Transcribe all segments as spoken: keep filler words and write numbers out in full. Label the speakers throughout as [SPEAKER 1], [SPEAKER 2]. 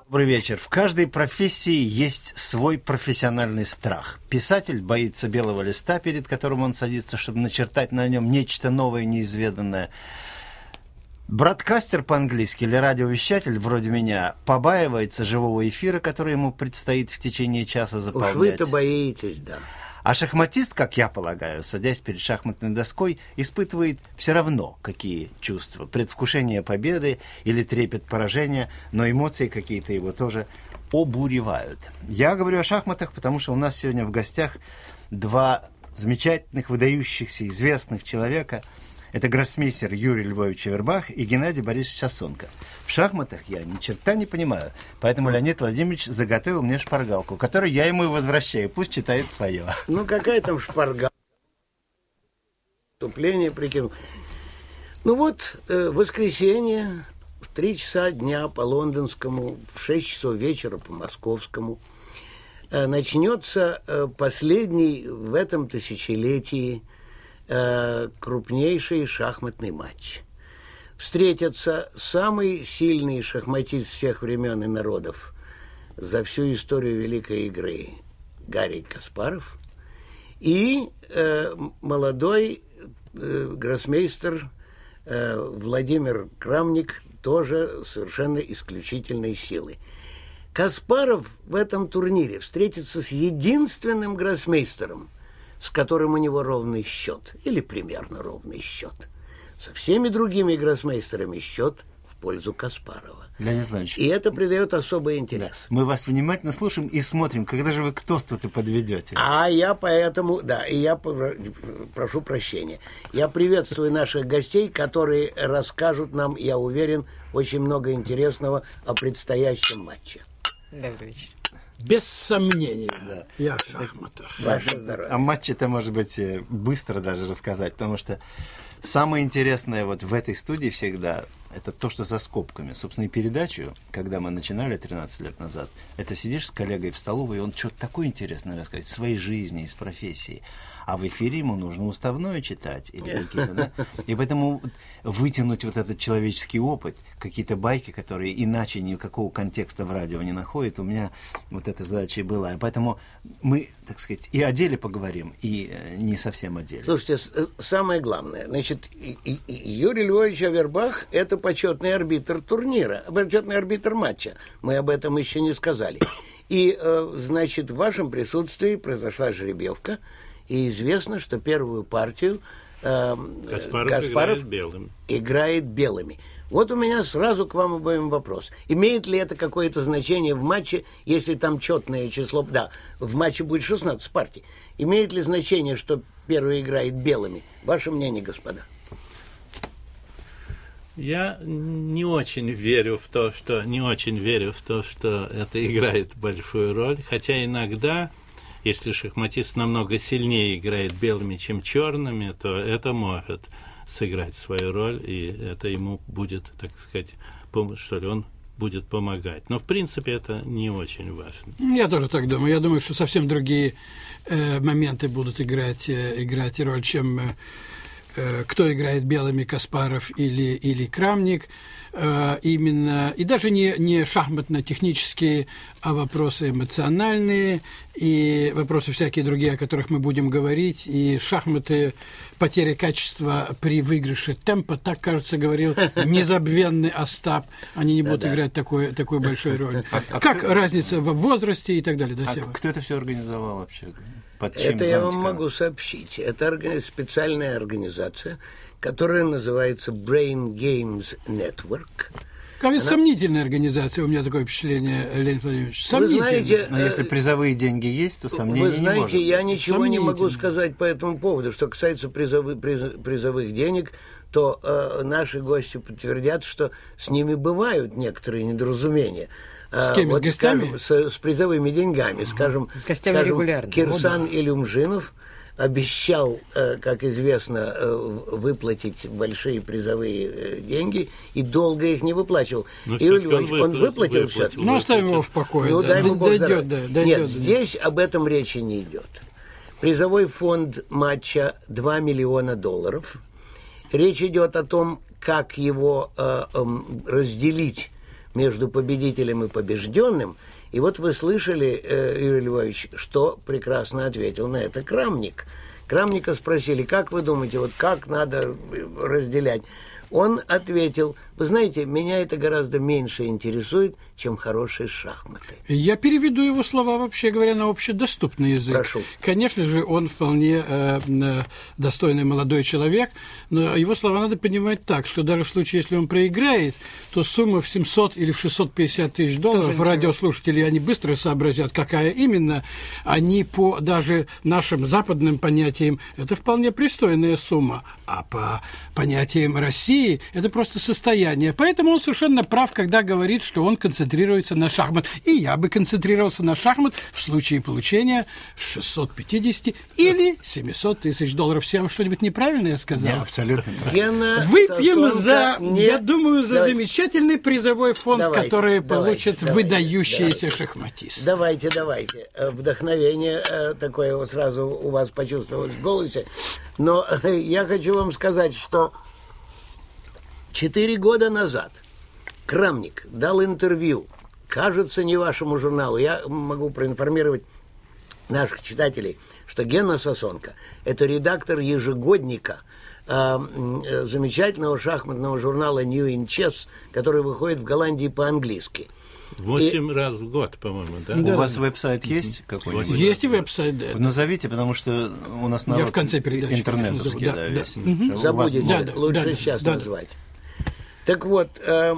[SPEAKER 1] Добрый вечер. В каждой профессии есть свой профессиональный страх. Писатель боится белого листа, перед которым он садится, чтобы начертать на нем нечто новое, неизведанное. Бродкастер по-английски или радиовещатель, вроде меня, побаивается живого эфира, который ему предстоит в течение часа заполнять.
[SPEAKER 2] Уж вы-то боитесь, да.
[SPEAKER 1] А шахматист, как я полагаю, садясь перед шахматной доской, испытывает все равно какие чувства. Предвкушение победы или трепет поражения, но эмоции какие-то его тоже обуревают. Я говорю о шахматах, потому что у нас сегодня в гостях два замечательных, выдающихся, известных человека. Это гроссмейстер Юрий Львович Авербах и Геннадий Борисович Осонка. В шахматах я ни черта не понимаю, поэтому Леонид Владимирович заготовил мне шпаргалку, которую я ему и возвращаю. Пусть читает свое.
[SPEAKER 2] Ну, какая там шпаргалка? Вступление прикинул. Ну вот, э, воскресенье, в три часа дня по лондонскому, в шесть часов вечера по московскому, э, начнется э, последний в этом тысячелетии крупнейший шахматный матч. Встретятся самый сильный шахматист всех времен и народов за всю историю великой игры Гарри Каспаров и э, молодой э, гроссмейстер э, Владимир Крамник, тоже совершенно исключительной силы. Каспаров в этом турнире встретится с единственным гроссмейстером, с которым у него ровный счет, или примерно ровный счет. Со всеми другими гроссмейстерами счет в пользу Каспарова.
[SPEAKER 1] Леонид Иванович,
[SPEAKER 2] и это придает особый интерес.
[SPEAKER 1] Да. Мы вас внимательно слушаем и смотрим, когда же вы к тосту-то подведете.
[SPEAKER 2] А я поэтому, да, и я прошу прощения. Я приветствую наших гостей, которые расскажут нам, я уверен, очень много интересного о предстоящем матче.
[SPEAKER 3] Добрый вечер.
[SPEAKER 4] Без сомнения,
[SPEAKER 1] да.
[SPEAKER 4] Я в шахматах.
[SPEAKER 2] Ваше здоровье.
[SPEAKER 1] О матче-то, может быть, быстро даже рассказать, потому что самое интересное вот в этой студии всегда это то, что за скобками. Собственно, и передачу, когда мы начинали тринадцать лет назад, это сидишь с коллегой в столовой, и он что-то такое интересное рассказывает, из своей жизни, из профессии. А в эфире ему нужно уставное читать. Или какие-то, да? И поэтому вытянуть вот этот человеческий опыт, какие-то байки, которые иначе никакого контекста в радио не находят, у меня вот эта задача и была. И поэтому мы, так сказать, и о деле поговорим, и не совсем о деле.
[SPEAKER 2] Слушайте, самое главное, значит, Юрий Львович Авербах – это почетный арбитр турнира, почетный арбитр матча. Мы об этом еще не сказали. И, значит, в вашем присутствии произошла жеребьевка, и известно, что первую партию э,
[SPEAKER 4] Каспаров,
[SPEAKER 2] Каспаров
[SPEAKER 4] играет белым.
[SPEAKER 2] играет белыми. Вот у меня сразу к вам обоим вопрос. Имеет ли это какое-то значение в матче, если там четное число... Да, в матче будет шестнадцать партий. Имеет ли значение, что первый играет белыми? Ваше мнение, господа?
[SPEAKER 4] Я не очень верю в то, что не очень верю в то, что это играет большую роль, хотя иногда, если шахматист намного сильнее играет белыми, чем черными, то это может сыграть свою роль, и это ему будет, так сказать, что ли, он будет помогать. Но в принципе это не очень важно.
[SPEAKER 3] Я тоже так думаю. Я думаю, что совсем другие э, моменты будут играть, э, играть роль, чем э, кто играет белыми, Каспаров или, или Крамник. Э, именно, и даже не, не шахматно-технические, а вопросы эмоциональные и вопросы всякие другие, о которых мы будем говорить. И шахматы, потеря качества при выигрыше темпа, так, кажется, говорил незабвенный Остап. Они не будут играть такой, такой большой роли. Как разница в возрасте и так далее. Да,
[SPEAKER 1] а кто это все организовал вообще? Под
[SPEAKER 2] это я вам могу сообщить. Это специальная организация, которая называется Brain Games Network.
[SPEAKER 3] Кажется, Она... сомнительная организация, у меня такое впечатление, Леонид Владимирович.
[SPEAKER 2] Сомнительная. Вы знаете,
[SPEAKER 1] но если призовые деньги есть, то сомнений не может быть.
[SPEAKER 2] Вы знаете, я ничего не могу сказать по этому поводу. Что касается призовых, приз, призовых денег, то э, наши гости подтвердят, что с ними бывают некоторые недоразумения.
[SPEAKER 3] С кем? Вот, с гостями?
[SPEAKER 2] Скажем, с, с призовыми деньгами. Скажем,
[SPEAKER 3] с гостями
[SPEAKER 2] скажем,
[SPEAKER 3] регулярно.
[SPEAKER 2] Кирсан Илюмжинов обещал, как известно, выплатить большие призовые деньги и долго их не выплачивал. Юрий Львович, он выплатил все?
[SPEAKER 3] Ну, оставим его в покое.
[SPEAKER 2] Ну,
[SPEAKER 3] да.
[SPEAKER 2] дай ему Бог
[SPEAKER 3] дойдет, да, дойдет,
[SPEAKER 2] Нет,
[SPEAKER 3] да.
[SPEAKER 2] здесь об этом речи не идет. Призовой фонд матча два миллиона долларов. Речь идет о том, как его э, э, разделить между победителем и побежденным. И вот вы слышали, э, Юрий Львович, что прекрасно ответил на это Крамник. Крамника спросили, как вы думаете, вот как надо разделять? Он ответил, вы знаете, меня это гораздо меньше интересует, чем хорошие шахматы.
[SPEAKER 3] Я переведу его слова, вообще говоря, на общедоступный язык.
[SPEAKER 2] Прошу.
[SPEAKER 3] Конечно же, он вполне э, э, достойный молодой человек, но его слова надо понимать так, что даже в случае, если он проиграет, то сумма в семьсот или в шестьсот пятьдесят тысяч долларов, радиослушатели, они быстро сообразят, какая именно, они по даже нашим западным понятиям, это вполне пристойная сумма, а по понятиям России это просто состояние. Поэтому он совершенно прав, когда говорит, что он концентрируется на шахмат. И я бы концентрировался на шахмат в случае получения шестьсот пятьдесят или семьсот тысяч долларов. Всем что-нибудь неправильное я сказал?
[SPEAKER 1] Нет, абсолютно.
[SPEAKER 2] Гена
[SPEAKER 3] Выпьем
[SPEAKER 2] Сосонка
[SPEAKER 3] за,
[SPEAKER 2] не...
[SPEAKER 3] я думаю, за
[SPEAKER 2] Давай.
[SPEAKER 3] замечательный призовой фонд,
[SPEAKER 2] Давайте,
[SPEAKER 3] который
[SPEAKER 2] давайте,
[SPEAKER 3] получит
[SPEAKER 2] давайте,
[SPEAKER 3] выдающиеся
[SPEAKER 2] давайте.
[SPEAKER 3] шахматисты.
[SPEAKER 2] Давайте, давайте. Э, Вдохновение э, такое вот сразу у вас почувствовалось в голосе. Но э, я хочу вам сказать, что четыре года назад Крамник дал интервью, кажется, не вашему журналу. Я могу проинформировать наших читателей, что Гена Сосонка – это редактор ежегодника э, э, замечательного шахматного журнала New in Chess, который выходит в Голландии по-английски.
[SPEAKER 4] Восемь И... раз в год, по-моему, да?
[SPEAKER 1] У
[SPEAKER 3] Да,
[SPEAKER 1] вас
[SPEAKER 3] да.
[SPEAKER 1] веб-сайт есть какой-нибудь?
[SPEAKER 3] Есть и веб-сайт, да.
[SPEAKER 1] Назовите, потому что у нас народ
[SPEAKER 3] Я в конце передачи
[SPEAKER 1] интернетовский,
[SPEAKER 3] назову,
[SPEAKER 1] да,
[SPEAKER 3] да,
[SPEAKER 1] весь.
[SPEAKER 3] да. Угу.
[SPEAKER 1] У вас
[SPEAKER 2] Забудете,
[SPEAKER 3] Да, да,
[SPEAKER 2] лучше
[SPEAKER 3] да,
[SPEAKER 2] сейчас
[SPEAKER 3] да, да.
[SPEAKER 2] назвать. Так вот, э,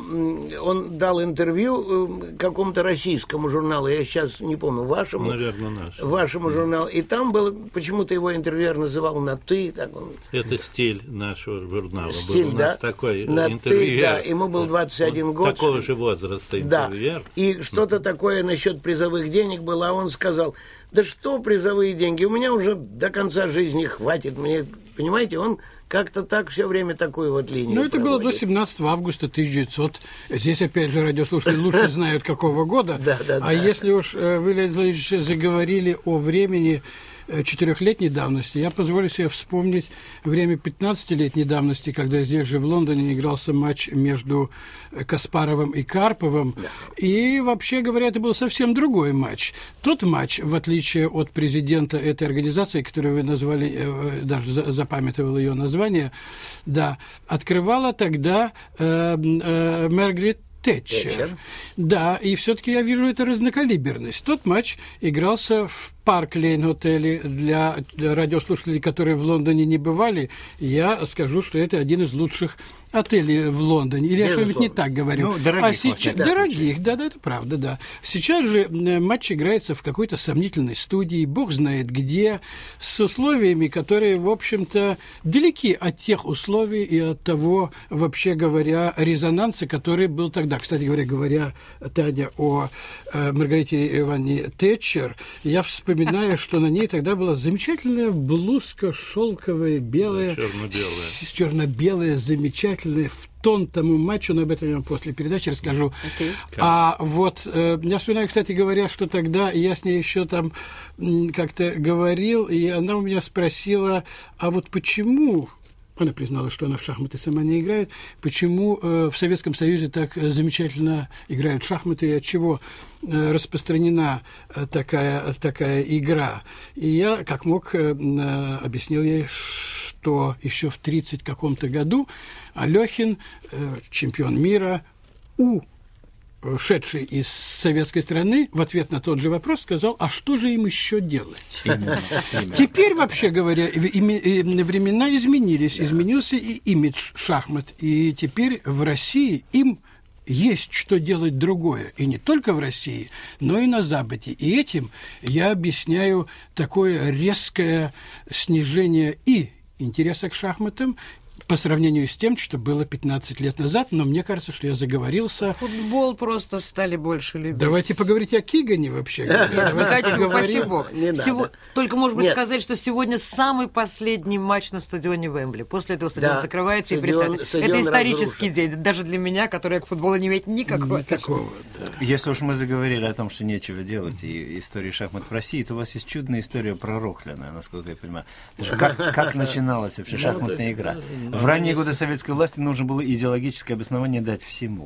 [SPEAKER 2] он дал интервью э, какому-то российскому журналу, я сейчас не помню, вашему,
[SPEAKER 4] Наверное, наш.
[SPEAKER 2] вашему журналу, и там было, почему-то его интервьюер называл на «ты». Так он,
[SPEAKER 4] Это стиль нашего журнала.
[SPEAKER 2] Стиль,
[SPEAKER 4] был у нас
[SPEAKER 2] да,
[SPEAKER 4] такой
[SPEAKER 2] на
[SPEAKER 4] интервьюер.
[SPEAKER 2] «ты», да, ему был двадцать один
[SPEAKER 4] Он
[SPEAKER 2] год.
[SPEAKER 4] Такого же возраста
[SPEAKER 2] Да,
[SPEAKER 4] интервьюер.
[SPEAKER 2] и что-то такое насчет призовых денег было, а он сказал, да что призовые деньги, у меня уже до конца жизни хватит, мне, понимаете, он как-то так все время такую вот линию
[SPEAKER 3] Ну, это было до
[SPEAKER 2] проводит.
[SPEAKER 3] семнадцатого августа тысяча девятисотого. Здесь, опять же, радиослушатели лучше знают, какого года.
[SPEAKER 2] Да, да,
[SPEAKER 3] а
[SPEAKER 2] да.
[SPEAKER 3] если уж э, вы, Леонид Владимирович, заговорили о времени э, четырехлетней давности, я позволю себе вспомнить время пятнадцатилетней давности, когда здесь же в Лондоне игрался матч между Каспаровым и Карповым. И, вообще говоря, это был совсем другой матч. Тот матч, в отличие от президента этой организации, которую вы назвали, э, даже за- запамятовал ее название, да, открывала тогда э, э, Маргарет Тэтчер.
[SPEAKER 2] Тэтчер.
[SPEAKER 3] Да, и все-таки я вижу эту разнокалиберность. Тот матч игрался в Парк-Лейн-отеле. Для, для радиослушателей, которые в Лондоне не бывали, я скажу, что это один из лучших отелей в Лондоне. Или я что-нибудь не так говорю?
[SPEAKER 1] Ну, дорогих,
[SPEAKER 3] а
[SPEAKER 1] во
[SPEAKER 3] сейчас,
[SPEAKER 1] всяком
[SPEAKER 3] дорогих, да, да, это правда, да. Сейчас же э, матч играется в какой-то сомнительной студии, бог знает где, с условиями, которые, в общем-то, далеки от тех условий и от того, вообще говоря, резонанса, который был тогда. Кстати говоря, говоря, Таня, о э, Маргарите Ивановне Тэтчер, я вспоминаю, что на ней тогда была замечательная блузка шелковая, белая,
[SPEAKER 4] Черно-белая.
[SPEAKER 3] с- черно-белая, замечательная, в тон тому матчу, но об этом я вам после передачи расскажу.
[SPEAKER 5] Окей.
[SPEAKER 3] А вот э, я вспоминаю, кстати говоря, что тогда я с ней еще там м, как-то говорил, и она у меня спросила, а вот почему... Она признала, что она в шахматы сама не играет. Почему э, в Советском Союзе так э, замечательно играют в шахматы и от чего э, распространена э, такая, такая игра? И я, как мог, э, э, объяснил ей, что еще в тридцать каком-то году Алехин, э, чемпион мира, у шедший из советской страны, в ответ на тот же вопрос сказал, а что же им еще делать?
[SPEAKER 1] Именно, именно.
[SPEAKER 3] Теперь, вообще говоря, в- ими- э, времена изменились, изменился и имидж шахмат, и теперь в России им есть что делать другое, и не только в России, но и на Западе. И этим я объясняю такое резкое снижение и интереса к шахматам, по сравнению с тем, что было пятнадцать лет назад, но мне кажется, что я заговорился.
[SPEAKER 5] Футбол просто стали больше любить.
[SPEAKER 3] Давайте поговорить о Кигане вообще. говоря.
[SPEAKER 5] Не
[SPEAKER 3] Давайте
[SPEAKER 5] хочу,
[SPEAKER 3] поговорим.
[SPEAKER 5] спаси бог.
[SPEAKER 2] Не надо.
[SPEAKER 5] Сего- Только, может быть,
[SPEAKER 2] Нет.
[SPEAKER 5] сказать, что сегодня самый последний матч на стадионе Вембли. После этого стадион
[SPEAKER 2] Да.
[SPEAKER 5] закрывается и
[SPEAKER 2] Стадион-
[SPEAKER 5] перестраивается.
[SPEAKER 2] стадион
[SPEAKER 5] Это исторический
[SPEAKER 2] разрушен.
[SPEAKER 5] день, даже для меня, которая к футболу не имеет никакого отношения.
[SPEAKER 3] Никакого, да.
[SPEAKER 1] Если уж мы заговорили о том, что нечего делать, и истории шахмат в России, то у вас есть чудная история про Рохлина, насколько я понимаю. Потому что как, как начиналась вообще шахматная игра? В ранние годы советской власти нужно было идеологическое обоснование дать всему.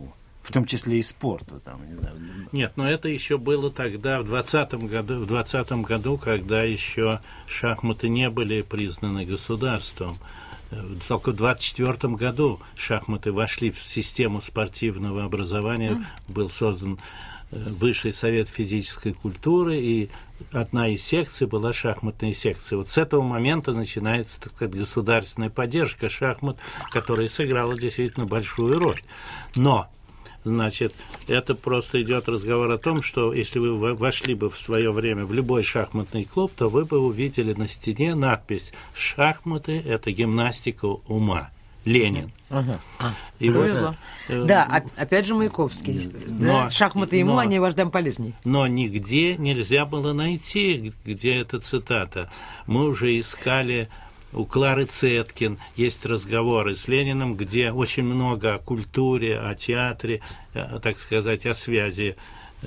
[SPEAKER 1] в том числе и спорту. Там, не знаю.
[SPEAKER 4] Нет, но это еще было тогда, в двадцатом году, в двадцатом году, когда еще шахматы не были признаны государством. Только в двадцать четвёртом году шахматы вошли в систему спортивного образования, mm. был создан Высший совет физической культуры, и одна из секций была шахматная секция. Вот с этого момента начинается, так сказать, государственная поддержка шахмат, которая сыграла действительно большую роль. Но, значит, это просто идет разговор о том, что если вы вошли бы в свое время в любой шахматный клуб, то вы бы увидели на стене надпись «Шахматы – это гимнастика ума». Ленин.
[SPEAKER 5] Ага. А,
[SPEAKER 4] и
[SPEAKER 5] повезло. Вот, э, да, опять же Маяковский. Но, да? Шахматы ему, но, они вождям полезней.
[SPEAKER 4] Но нигде нельзя было найти, где эта цитата. Мы уже искали у Клары Цеткин, есть разговоры с Лениным, где очень много о культуре, о театре, так сказать, о связи,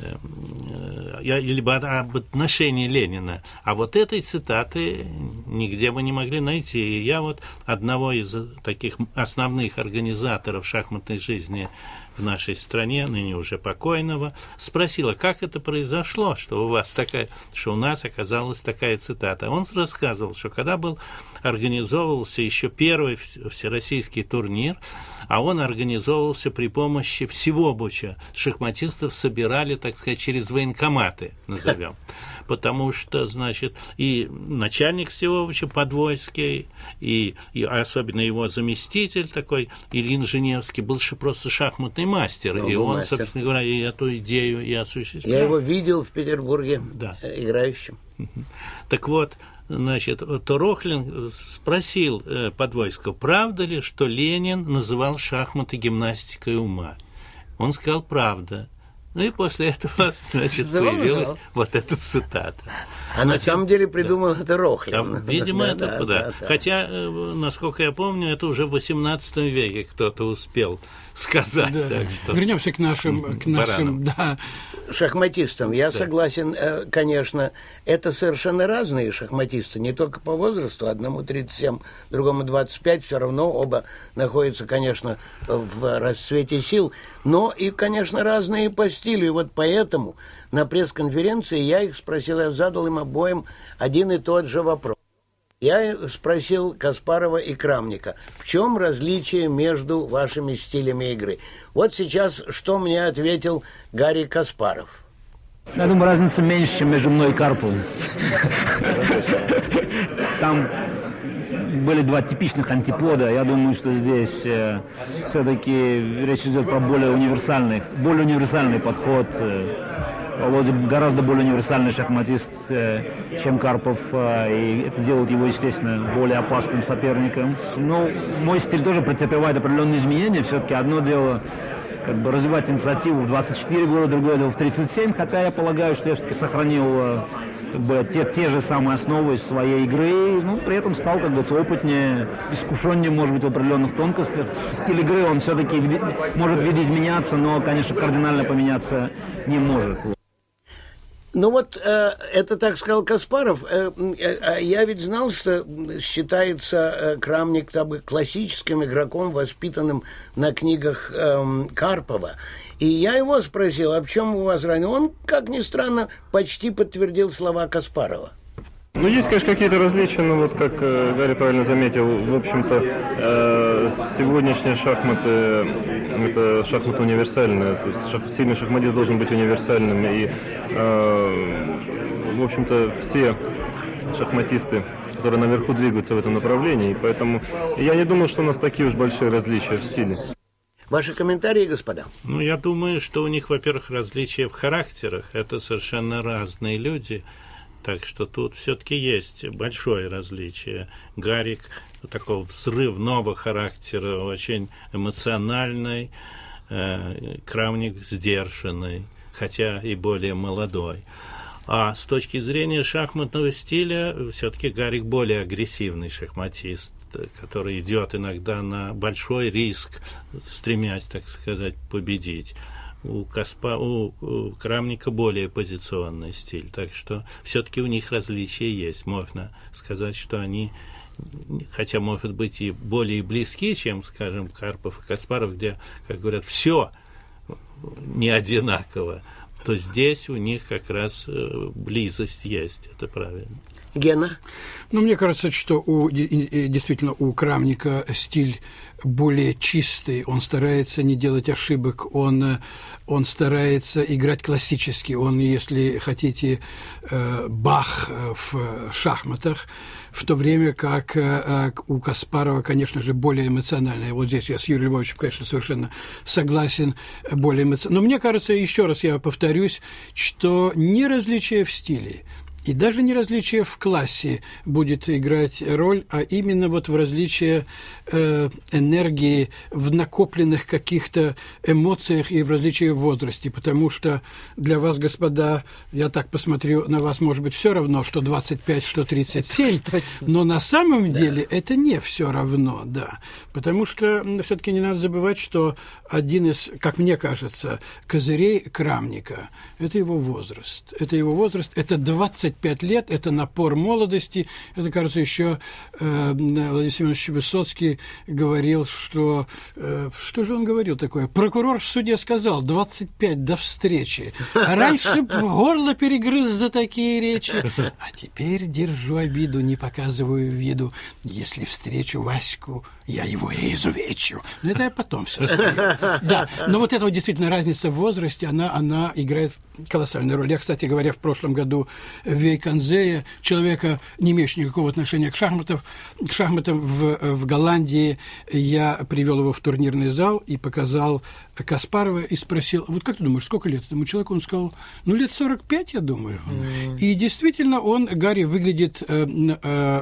[SPEAKER 4] либо об отношении Ленина. А вот этой цитаты нигде мы не могли найти. И я вот одного из таких основных организаторов шахматной жизни в нашей стране, ныне уже покойного, спросила, как это произошло, что у вас такая, что у нас оказалась такая цитата. Он рассказывал, что когда был организовывался еще первый всероссийский турнир, а он организовывался при помощи всеобуча. Шахматистов собирали, так сказать, через военкоматы, назовем. Потому что, значит, и начальник всеобуча Подвойский, и, и особенно его заместитель такой, Ильин Женевский, был просто шахматный мастер. Он и он, мастер. Собственно говоря, и эту идею и осуществлял.
[SPEAKER 2] Я его видел в Петербурге,
[SPEAKER 4] да,
[SPEAKER 2] играющим.
[SPEAKER 4] Так вот, значит, Турохлин спросил э, Подвойского, правда ли, что Ленин называл шахматы гимнастикой ума? Он сказал, правда. Ну и после этого, значит,
[SPEAKER 5] Завал,
[SPEAKER 4] появилась
[SPEAKER 5] завал.
[SPEAKER 4] вот эта цитата.
[SPEAKER 2] А на самом деле придумал да. это Рохлин.
[SPEAKER 4] Там, видимо, да, это, да, да. Да, да. Хотя, насколько я помню, это уже в восемнадцатом веке кто-то успел сказать.
[SPEAKER 3] Да.
[SPEAKER 4] Так что...
[SPEAKER 3] Вернемся к нашим, к нашим да.
[SPEAKER 2] шахматистам. Я
[SPEAKER 4] да.
[SPEAKER 2] согласен, конечно, это совершенно разные шахматисты, не только по возрасту, одному тридцать семь, другому двадцать пять, все равно оба находятся, конечно, в расцвете сил, но и, конечно, разные по стилю. И вот поэтому на пресс-конференции я их спросил, я задал им обоим один и тот же вопрос. Я спросил Каспарова и Крамника, в чем различие между вашими стилями игры? Вот сейчас что мне ответил Гарри Каспаров.
[SPEAKER 6] Я думаю, разница меньше, чем между мной и Карповым. Там были два типичных антипода. Я думаю, что здесь э, все-таки речь идет про более универсальный, более универсальный подход. Володя гораздо более универсальный шахматист, чем Карпов, и это делает его, естественно, более опасным соперником. Но мой стиль тоже претерпевает определенные изменения. Все-таки одно дело как бы развивать инициативу в двадцать четыре года, другое дело в тридцать семь, хотя я полагаю, что я все-таки сохранил как бы, те, те же самые основы своей игры, но при этом стал, как говорится, опытнее, искушеннее, может быть, в определенных тонкостях. Стиль игры, он все-таки может видоизменяться, но, конечно, кардинально поменяться не может.
[SPEAKER 2] Ну вот, э, это так сказал Каспаров. Э, э, я ведь знал, что считается э, Крамник там, классическим игроком, воспитанным на книгах э, Карпова. И я его спросил, а в чем у вас разница? Он, как ни странно, почти подтвердил слова Каспарова.
[SPEAKER 7] Ну, есть, конечно, какие-то различия, но вот, как э, Гарри правильно заметил, в общем-то, э, сегодняшние шахматы, это шахматы универсальные, то есть шах, сильный шахматист должен быть универсальным, и, э, в общем-то, все шахматисты, которые наверху двигаются в этом направлении, и поэтому я не думаю, что у нас такие уж большие различия в стиле.
[SPEAKER 2] Ваши комментарии, господа?
[SPEAKER 4] Ну, я думаю, что у них, во-первых, различия в характерах, это совершенно разные люди. Так что тут все-таки есть большое различие. Гарик такого взрывного характера, очень эмоциональный, э, Крамник сдержанный, хотя и более молодой. А с точки зрения шахматного стиля, все-таки Гарик более агрессивный шахматист, который идет иногда на большой риск, стремясь, так сказать, победить. У, Каспа, у, у Крамника более позиционный стиль, так что все-таки у них различия есть. Можно сказать, что они, хотя, может быть, и более близки, чем, скажем, Карпов и Каспаров, где, как говорят, все не одинаково, то здесь у них как раз близость есть, это правильно.
[SPEAKER 2] Гена?
[SPEAKER 3] Ну, мне кажется, что у, действительно у Крамника стиль более чистый, он старается не делать ошибок, он, он старается играть классически, он, если хотите, Бах в шахматах, в то время как у Каспарова, конечно же, более эмоциональное. Вот здесь я с Юрием Львовичем, конечно, совершенно согласен, более эмоционально. Но мне кажется, еще раз я повторюсь, что не различие в стиле, и даже не различие в классе будет играть роль, а именно вот в различии э, энергии, в накопленных каких-то эмоциях и в различии в возрасте. Потому что для вас, господа, я так посмотрю на вас, может быть, все равно, что двадцать пять, что тридцать семь, но на самом деле да. это не все равно, да. Потому что все-таки не надо забывать, что один из, как мне кажется, козырей Крамника – это его возраст. Это его возраст, это двадцать пять лет, это напор молодости. Это, кажется, еще э, Владимир Семенович Высоцкий говорил, что... Э, что же он говорил такое? Прокурор в суде сказал, двадцать пять до встречи. А раньше горло перегрыз за такие речи. А теперь держу обиду, не показываю виду. Если встречу Ваську, я его и изувечу. Но это я потом все скажу. Да, но вот эта вот действительно разница в возрасте, она, она играет колоссальную роль. Я, кстати говоря, в прошлом году Вейканзея, человека, не имеющего никакого отношения к шахматам, к шахматам в, в Голландии, я привел его в турнирный зал и показал Каспарова и спросил, вот как ты думаешь, сколько лет этому человеку? Он сказал, ну, лет сорок пять, я думаю. Mm. И действительно, он, Гарри, выглядит э, э,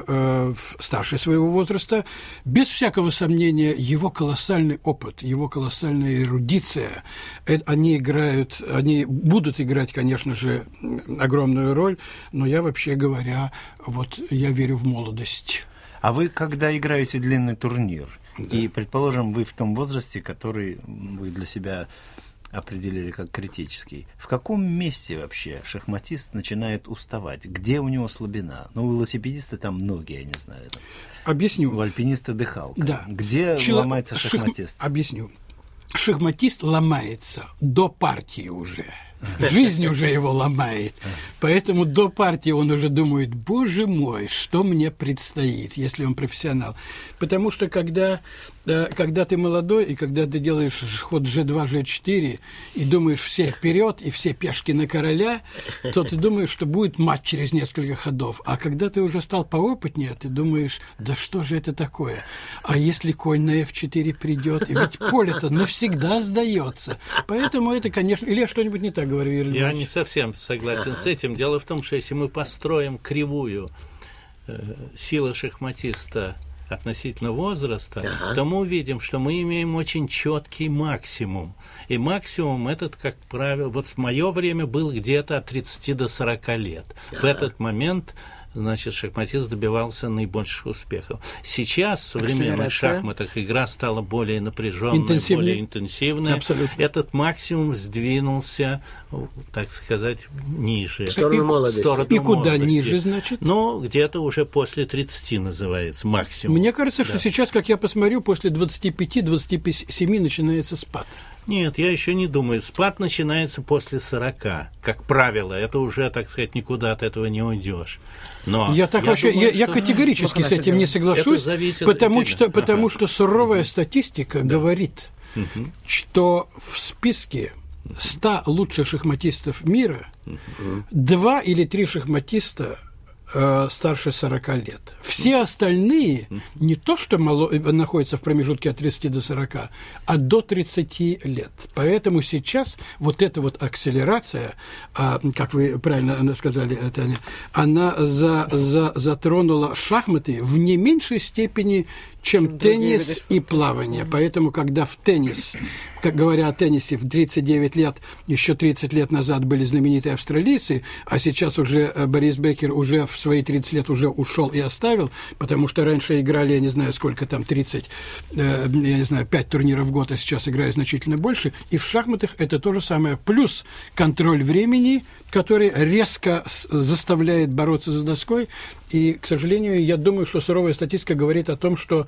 [SPEAKER 3] э, старше своего возраста. Без всякого сомнения, его колоссальный опыт, его колоссальная эрудиция, э, они играют, они будут играть, конечно же, огромную роль, но я, вообще говоря, вот я верю в молодость.
[SPEAKER 1] А вы, когда играете длинный турнир, да. и, предположим, вы в том возрасте, который вы для себя определили как критический, в каком месте вообще шахматист начинает уставать? Где у него слабина? Ну, у велосипедиста там ноги, я не знаю. Там.
[SPEAKER 3] Объясню.
[SPEAKER 1] У альпиниста дыхалка.
[SPEAKER 3] Да.
[SPEAKER 1] Где Чело... ломается шахматист?
[SPEAKER 3] Шах... Объясню. Шахматист ломается до партии уже. Жизнь уже его ломает. Поэтому до партии он уже думает, боже мой, что мне предстоит, если он профессионал. Потому что когда, когда ты молодой, и когда ты делаешь ход же два, же четыре, и думаешь все вперед, и все пешки на короля, то ты думаешь, что будет матч через несколько ходов. А когда ты уже стал поопытнее, ты думаешь, да что же это такое? А если конь на эф четыре придет? И ведь поле-то навсегда сдается. Поэтому это, конечно... Или я что-нибудь не так говорю, Юрий
[SPEAKER 4] Я не совсем согласен с этим. Дело в том, что если мы построим кривую э, силы шахматиста относительно возраста, ага. то мы увидим, что мы имеем очень четкий максимум. И максимум этот, как правило, вот в мое время был где-то от тридцати до сорока лет. Ага. В этот момент, значит, шахматист добивался наибольших успехов. Сейчас в современных шахматах игра стала более напряженной, более интенсивной.
[SPEAKER 3] Абсолютно.
[SPEAKER 4] Этот максимум сдвинулся, так сказать, ниже.
[SPEAKER 2] В сторону молодости.
[SPEAKER 3] И молодости. Куда ниже, значит?
[SPEAKER 4] Ну, где-то уже после тридцати называется максимум.
[SPEAKER 3] Мне кажется,
[SPEAKER 4] да.
[SPEAKER 3] что сейчас, как я посмотрю, после двадцати пяти — двадцати семи начинается спад.
[SPEAKER 4] Нет, я еще не думаю. Спад начинается после сорока. Как правило, это уже, так сказать, никуда от этого не уйдешь. Но
[SPEAKER 3] я так
[SPEAKER 4] я
[SPEAKER 3] вообще,
[SPEAKER 4] думаю,
[SPEAKER 3] я, я категорически с этим не соглашусь, потому что, потому ага. что суровая статистика да. говорит, угу. что в списке ста лучших шахматистов мира угу. два или три шахматиста э, старше сорока лет. Все остальные не то, что мало, находятся в промежутке от тридцати до сорока, а до тридцати лет. Поэтому сейчас вот эта вот акселерация, а, как вы правильно сказали, Таня, она за, за, затронула шахматы в не меньшей степени, чем теннис и плавание. Поэтому, когда в теннис, как говоря о теннисе, в тридцать девять лет, еще тридцать лет назад были знаменитые австралийцы, а сейчас уже Борис Беккер уже в свои тридцать лет уже ушел и оставил, потому что раньше играли, я не знаю, сколько там, тридцать, я не знаю, пять турниров в год, а сейчас играют значительно больше. И в шахматах это то же самое. Плюс контроль времени, который резко заставляет бороться за доской. И, к сожалению, я думаю, что суровая статистика говорит о том, что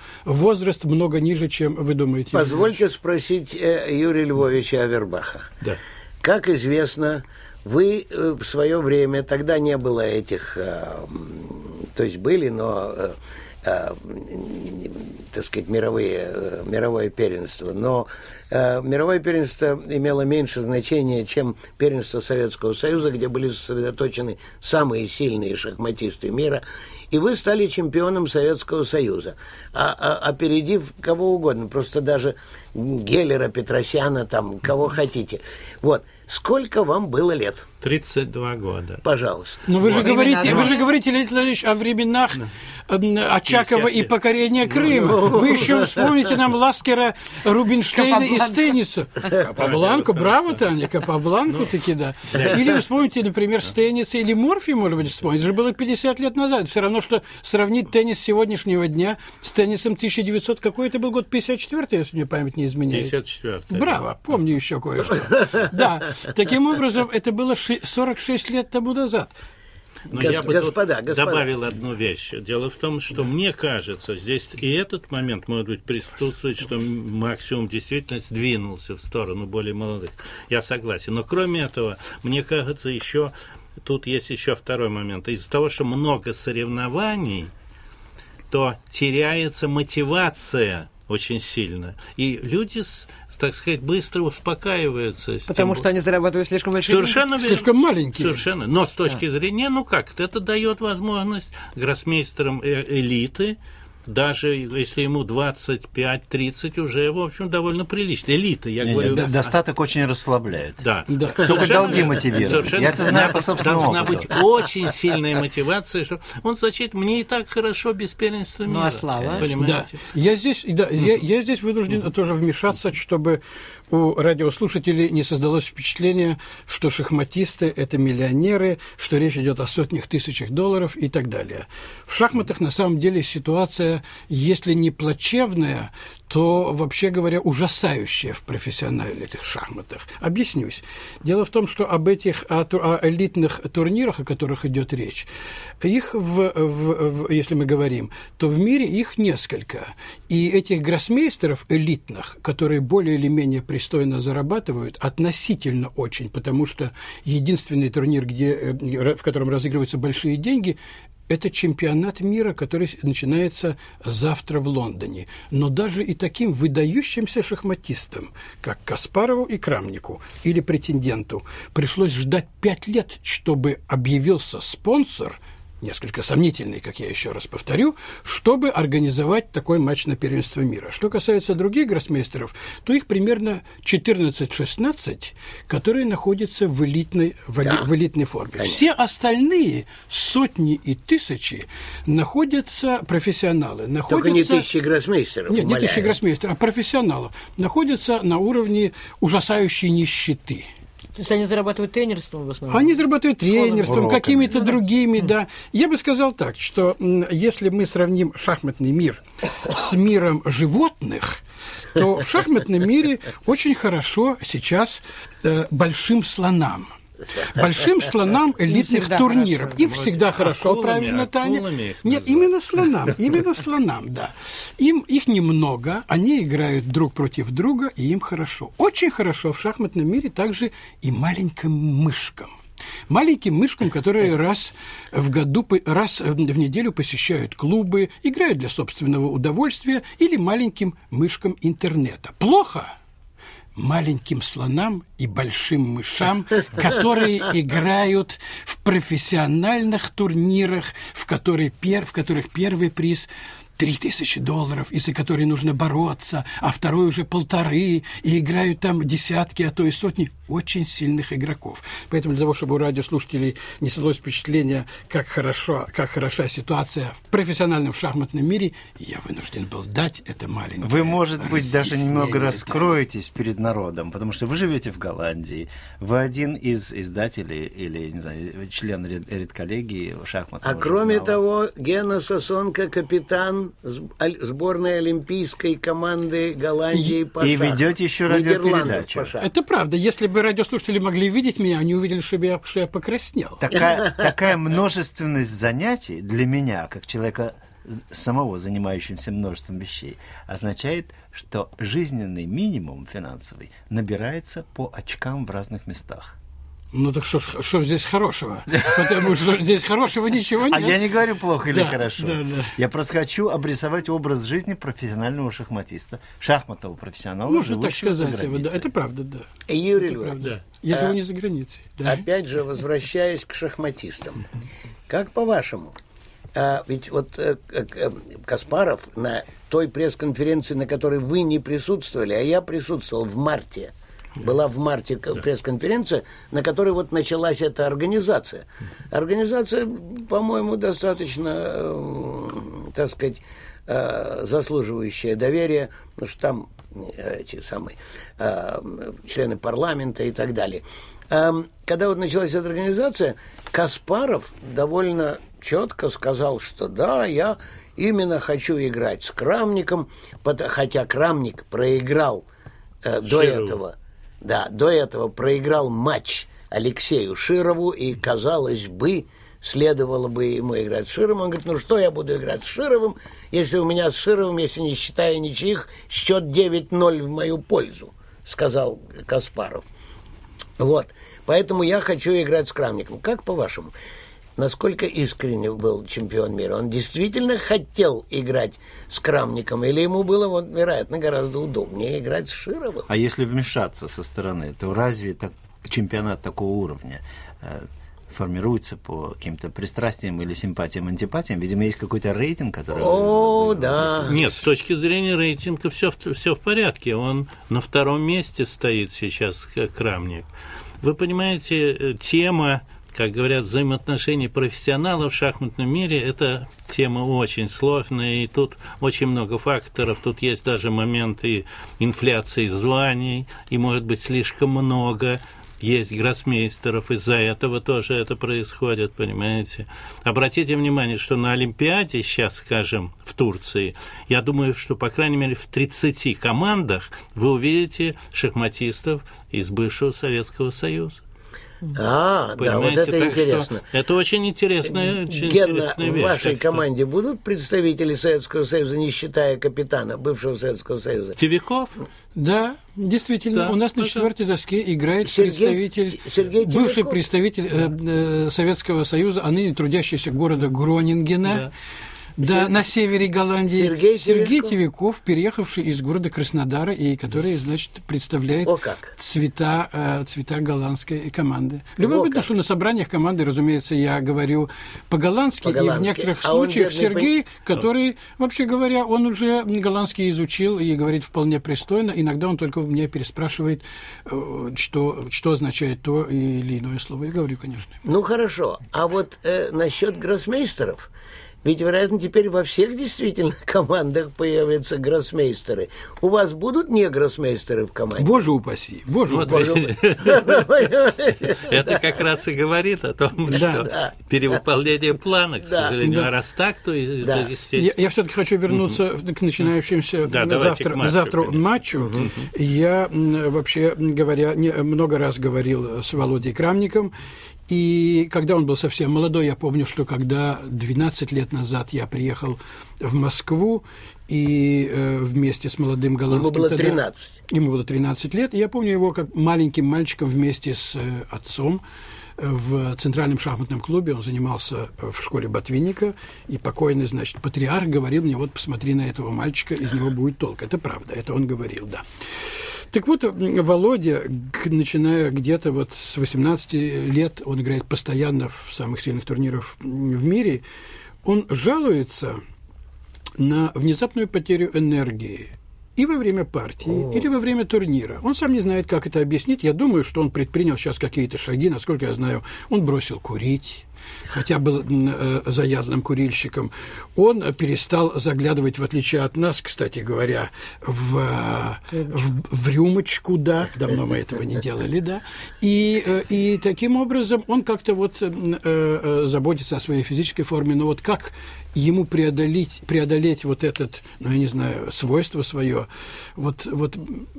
[SPEAKER 3] возраст много ниже, чем вы думаете.
[SPEAKER 2] Позвольте спросить э, Юрия Львовича Авербаха.
[SPEAKER 4] Да.
[SPEAKER 2] Как известно, вы э, в свое время, тогда не было этих, э, то есть были, но, э, э, так сказать, мировые, э, мировое первенство, но э, мировое первенство имело меньше значения, чем первенство Советского Союза, где были сосредоточены самые сильные шахматисты мира, и вы стали чемпионом Советского Союза, а, а, опередив кого угодно, просто даже Геллера, Петросяна, там, кого хотите. Вот. Сколько вам было лет?
[SPEAKER 4] тридцать два года.
[SPEAKER 2] Пожалуйста.
[SPEAKER 3] Но вы же
[SPEAKER 5] Вот.
[SPEAKER 3] говорите,
[SPEAKER 5] Времена,
[SPEAKER 3] вы
[SPEAKER 5] да.
[SPEAKER 3] же говорите, Леонид Владимирович, о временах э, Очакова и
[SPEAKER 4] лет.
[SPEAKER 3] покорения Крыма. Вы еще вспомните нам Ласкера, Рубинштейна из
[SPEAKER 5] Капабланку.
[SPEAKER 3] тенниса. Капабланку, браво, Таня, Капабланку таки, да. Или вы вспомните, например, с тенниса, или Морфи, может быть, вспомните. Это же было пятьдесят лет назад. Все равно, что сравнить теннис сегодняшнего дня с теннисом тысяча девятьсот, какой это был год, пятьдесят четвёртый, если мне память не изменяет.
[SPEAKER 4] пятьдесят четвёртый.
[SPEAKER 3] Браво, помню еще кое-что. Да, таким образом, это было ши- сорок шесть лет тому назад.
[SPEAKER 4] Но
[SPEAKER 2] Гос-
[SPEAKER 4] я бы тут
[SPEAKER 2] господа, господа.
[SPEAKER 4] добавил одну вещь. Дело в том, что мне кажется, здесь и этот момент, может быть, присутствует, что максимум действительно сдвинулся в сторону более молодых. Я согласен. Но кроме этого, мне кажется, еще тут есть еще второй момент. Из-за того, что много соревнований, то теряется мотивация очень сильно. И люди, так сказать, быстро успокаиваются.
[SPEAKER 5] Потому
[SPEAKER 4] Тем
[SPEAKER 5] что они зарабатывают слишком большие деньги.
[SPEAKER 4] Совершенно верно.
[SPEAKER 3] Слишком маленькие.
[SPEAKER 4] Совершенно. Но с точки зрения, ну как, это дает возможность гроссмейстерам э- элиты, даже если ему двадцать пять тридцать, уже, в общем, довольно прилично. Элита, я
[SPEAKER 1] Не,
[SPEAKER 4] говорю.
[SPEAKER 1] не, достаток очень расслабляет.
[SPEAKER 4] Да.
[SPEAKER 3] Да.
[SPEAKER 1] Только
[SPEAKER 4] Совершенно
[SPEAKER 1] долги
[SPEAKER 4] верно.
[SPEAKER 1] мотивируют.
[SPEAKER 4] Совершенно
[SPEAKER 1] Я это знаю по собственному
[SPEAKER 4] Должна
[SPEAKER 1] опыту.
[SPEAKER 4] быть очень сильная мотивация, что он зачем мне и так хорошо без первенства мира.
[SPEAKER 5] Ну, а слава?
[SPEAKER 3] Да,
[SPEAKER 4] Понимаете?
[SPEAKER 3] я здесь, да, я, я здесь вынужден тоже вмешаться, чтобы у радиослушателей не создалось впечатление, что шахматисты – это миллионеры, что речь идет о сотнях тысячах долларов и так далее. В шахматах на самом деле ситуация, если не плачевная, то, вообще говоря, ужасающая в профессиональных шахматах. Объяснюсь. Дело в том, что об этих о, о элитных турнирах, о которых идет речь, их, в, в, в, если мы говорим, то в мире их несколько. И этих гроссмейстеров элитных, которые более или менее пристойно зарабатывают, относительно очень, потому что единственный турнир, где, в котором разыгрываются большие деньги, это чемпионат мира, который начинается завтра в Лондоне. Но даже и таким выдающимся шахматистам, как Каспарову и Крамнику, или претенденту, пришлось ждать пять лет, чтобы объявился спонсор, несколько сомнительный, как я еще раз повторю, чтобы организовать такой матч на первенство мира. Что касается других гроссмейстеров, то их примерно четырнадцать-шестнадцать, которые находятся в элитной, в,
[SPEAKER 2] Да.
[SPEAKER 3] в элитной форме.
[SPEAKER 2] Конечно.
[SPEAKER 3] Все остальные сотни и тысячи находятся профессионалы. Находятся,
[SPEAKER 2] Только не тысячи гроссмейстеров.
[SPEAKER 3] Нет, не
[SPEAKER 2] умоляю.
[SPEAKER 3] тысячи гроссмейстеров, а профессионалов. Находятся на уровне ужасающей нищеты.
[SPEAKER 5] То есть они зарабатывают тренерством в основном?
[SPEAKER 3] Они зарабатывают тренерством,
[SPEAKER 1] Уроками.
[SPEAKER 3] какими-то другими, да. Я бы сказал так, что м, если мы сравним шахматный мир с миром животных, то в шахматном мире очень хорошо сейчас э, большим слонам. Большим слонам элитных
[SPEAKER 5] всегда
[SPEAKER 3] турниров.
[SPEAKER 5] хорошо.
[SPEAKER 3] Им всегда хорошо,
[SPEAKER 4] акулами,
[SPEAKER 3] правильно, Таня?
[SPEAKER 4] акулами их
[SPEAKER 3] Нет,
[SPEAKER 4] называют.
[SPEAKER 3] именно слонам, именно слонам, да. Им, их немного, они играют друг против друга, и им хорошо. Очень хорошо в шахматном мире также и маленьким мышкам. Маленьким мышкам, которые раз в году, раз в неделю посещают клубы, играют для собственного удовольствия, или маленьким мышкам интернета. Плохо? Маленьким слонам и большим мышам, которые играют в профессиональных турнирах, в, которые пер, в которых первый приз три тысячи долларов, из-за которой нужно бороться, а второй уже полторы, и играют там десятки, а то и сотни очень сильных игроков. Поэтому для того, чтобы у радиослушателей не создалось впечатление, как, хорошо, как хороша ситуация в профессиональном шахматном мире, я вынужден был дать это маленькое.
[SPEAKER 1] Вы, может быть, даже
[SPEAKER 3] разъяснение,
[SPEAKER 1] немного
[SPEAKER 3] да.
[SPEAKER 1] раскроетесь перед народом, потому что вы живете в Голландии, вы один из издателей или, не знаю, член ред- редколлегии шахматного
[SPEAKER 2] А кроме
[SPEAKER 1] журнала.
[SPEAKER 2] того, Гена Сосонко, капитан сб- аль- сборной олимпийской команды Голландии
[SPEAKER 3] И-
[SPEAKER 2] по
[SPEAKER 1] и
[SPEAKER 2] шаху.
[SPEAKER 1] ведете еще
[SPEAKER 2] Нидерландов
[SPEAKER 1] радиопередачу.
[SPEAKER 2] по шаху.
[SPEAKER 3] Это правда. Если бы радиослушатели могли видеть меня, они увидели, что я, что я покраснел.
[SPEAKER 1] Такая, такая множественность занятий для меня, как человека самого занимающимся множеством вещей, означает, что жизненный минимум финансовый набирается по очкам в разных местах.
[SPEAKER 3] Ну так что, что здесь хорошего? Потому что здесь хорошего ничего нет.
[SPEAKER 1] А я не говорю плохо или
[SPEAKER 3] да,
[SPEAKER 1] хорошо.
[SPEAKER 3] Да, да.
[SPEAKER 1] Я просто хочу обрисовать образ жизни профессионального шахматиста, шахматного профессионала,
[SPEAKER 3] Можно так
[SPEAKER 1] живущего за
[SPEAKER 3] сказать.
[SPEAKER 1] границей.
[SPEAKER 3] Да, это правда, да.
[SPEAKER 2] Юрий
[SPEAKER 3] Это
[SPEAKER 2] Львович,
[SPEAKER 3] правда. Если
[SPEAKER 2] а,
[SPEAKER 3] вы не за границей. Да.
[SPEAKER 2] опять же, возвращаясь к шахматистам. Как по-вашему? А, ведь вот э, э, Каспаров на той пресс-конференции, на которой вы не присутствовали, а я присутствовал в марте, была в марте пресс-конференция, на которой вот началась эта организация. Организация, по-моему, достаточно, э, так сказать, э, заслуживающая доверия, потому что там эти самые э, члены парламента и так далее. Э, когда вот началась эта организация, Каспаров довольно четко сказал, что да, я именно хочу играть с Крамником, хотя Крамник проиграл э, до этого. Да, до этого проиграл матч Алексею Широву, и, казалось бы, следовало бы ему играть с Шировым. Он говорит, ну что я буду играть с Шировым, если у меня с Шировым, если не считая ничьих, счет девять ноль в мою пользу, сказал Каспаров. Вот, поэтому я хочу играть с Крамником. Как по-вашему? Насколько искренне был чемпион мира? Он действительно хотел играть с Крамником, или ему было, вот, вероятно, гораздо удобнее играть с Шировым?
[SPEAKER 1] А если вмешаться со стороны, то разве так, чемпионат такого уровня э, формируется по каким-то пристрастиям или симпатиям, антипатиям? Видимо, есть какой-то рейтинг, который...
[SPEAKER 2] О, да.
[SPEAKER 4] Нет, с точки зрения рейтинга все, все в порядке. Он на втором месте стоит сейчас, Крамник. Вы понимаете, тема, как говорят, взаимоотношений профессионалов в шахматном мире, это тема очень сложная, и тут очень много факторов. Тут есть даже моменты инфляции званий, и, может быть, слишком много. Есть гроссмейстеров, из-за этого тоже это происходит, понимаете. Обратите внимание, что на Олимпиаде сейчас, скажем, в Турции, я думаю, что, по крайней мере, в тридцати командах вы увидите шахматистов из бывшего Советского Союза.
[SPEAKER 2] А, да, вот это
[SPEAKER 4] так
[SPEAKER 2] интересно.
[SPEAKER 4] Это очень интересная, очень
[SPEAKER 2] Генна,
[SPEAKER 4] интересная
[SPEAKER 2] в
[SPEAKER 4] вещь.
[SPEAKER 2] вашей
[SPEAKER 4] так
[SPEAKER 2] команде что... будут представители Советского Союза, не считая капитана бывшего Советского Союза?
[SPEAKER 4] Тевиков?
[SPEAKER 3] Да, действительно,
[SPEAKER 4] да,
[SPEAKER 3] у нас на четвертой доске играет Сергей, представитель,
[SPEAKER 2] Сергей
[SPEAKER 3] бывший
[SPEAKER 2] Тевиков.
[SPEAKER 3] представитель э, э, Советского Союза, а ныне трудящийся города Гронингена.
[SPEAKER 4] Да.
[SPEAKER 3] Да,
[SPEAKER 2] Сер...
[SPEAKER 3] на севере Голландии.
[SPEAKER 2] Сергей,
[SPEAKER 3] Сергей Тевиков, переехавший из города Краснодара, и который, значит, представляет
[SPEAKER 2] О, как.
[SPEAKER 3] цвета, э, цвета голландской команды. Любопытно,
[SPEAKER 2] О,
[SPEAKER 3] что на собраниях команды, разумеется, я говорю по-голландски,
[SPEAKER 2] по-голландски.
[SPEAKER 3] и в некоторых
[SPEAKER 2] а
[SPEAKER 3] случаях
[SPEAKER 2] бедный,
[SPEAKER 3] Сергей,
[SPEAKER 2] по...
[SPEAKER 3] который, вообще говоря, он уже голландский изучил и говорит вполне пристойно. Иногда он только у меня переспрашивает, что, что означает то или иное слово. Я говорю, конечно.
[SPEAKER 2] Ну, хорошо. А вот э, насчет гроссмейстеров... Ведь, вероятно, теперь во всех действительно командах появятся гроссмейстеры. У вас будут не гроссмейстеры в команде?
[SPEAKER 3] Боже упаси, боже упаси.
[SPEAKER 4] Это как раз и говорит о том, что перевыполнение плана, к сожалению. А раз так, то естественно.
[SPEAKER 3] Я все-таки хочу вернуться к начинающимся завтра матчу. Я, вообще говоря, много раз говорил с Володей Крамником. И когда он был совсем молодой, я помню, что когда двенадцать лет назад я приехал в Москву и э, вместе с молодым голландским...
[SPEAKER 2] Ему было тринадцать.
[SPEAKER 3] Тогда, ему было тринадцать лет. И я помню его как маленьким мальчиком вместе с э, отцом в Центральном шахматном клубе. Он занимался в школе Ботвинника. И покойный, значит, патриарх говорил мне, вот посмотри на этого мальчика, из него будет толк. Это правда, это он говорил, да. Так вот, Володя, начиная где-то вот с восемнадцати лет, он играет постоянно в самых сильных турнирах в мире, он жалуется на внезапную потерю энергии и во время партии, О. или во время турнира. Он сам не знает, как это объяснить. Я думаю, что он предпринял сейчас какие-то шаги. Насколько я знаю, он бросил курить, хотя был э, заядлым курильщиком. Он перестал заглядывать, в отличие от нас, кстати говоря, в, в, в рюмочку, да, давно мы этого не делали, да, и, э, и таким образом он как-то вот э, э, заботится о своей физической форме, но вот как ему преодолеть, преодолеть вот этот, ну, я не знаю, свойство свое, вот, вот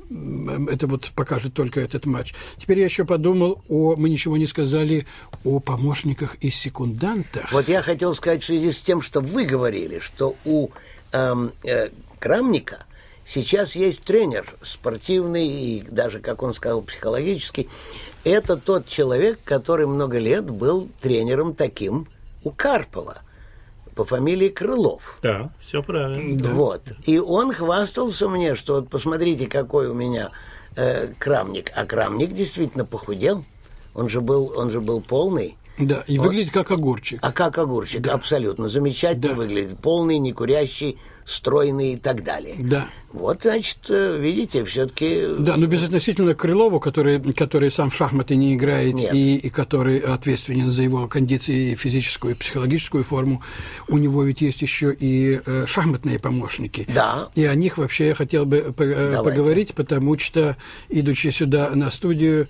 [SPEAKER 3] это вот покажет только этот матч. Теперь я еще подумал о, мы ничего не сказали о помощниках и секундантах.
[SPEAKER 2] Вот я хотел сказать в связи с тем, что вы говорили, что у эм, э, Крамника сейчас есть тренер спортивный и даже, как он сказал, психологический. Это тот человек, который много лет был тренером таким у Карпова по фамилии Крылов.
[SPEAKER 4] Да, все правильно.
[SPEAKER 3] Да.
[SPEAKER 2] Вот. И он хвастался мне, что вот посмотрите, какой у меня э, Крамник. А Крамник действительно похудел. Он же был, он же был полный.
[SPEAKER 3] Да, и
[SPEAKER 2] вот.
[SPEAKER 3] Выглядит как огурчик.
[SPEAKER 2] А как огурчик, да. Абсолютно. Замечательно
[SPEAKER 3] Да.
[SPEAKER 2] выглядит. Полный, не курящий, стройный и так далее.
[SPEAKER 3] Да.
[SPEAKER 2] Вот, значит, видите, все-таки...
[SPEAKER 3] Да, но безотносительно Крылову, который, который сам в шахматы не играет и, и который ответственен за его кондиции, физическую и психологическую форму, у него ведь есть еще и э, шахматные помощники.
[SPEAKER 2] Да.
[SPEAKER 3] И о них вообще я хотел бы по-
[SPEAKER 2] Давайте.
[SPEAKER 3] поговорить, потому что, идучи сюда на студию,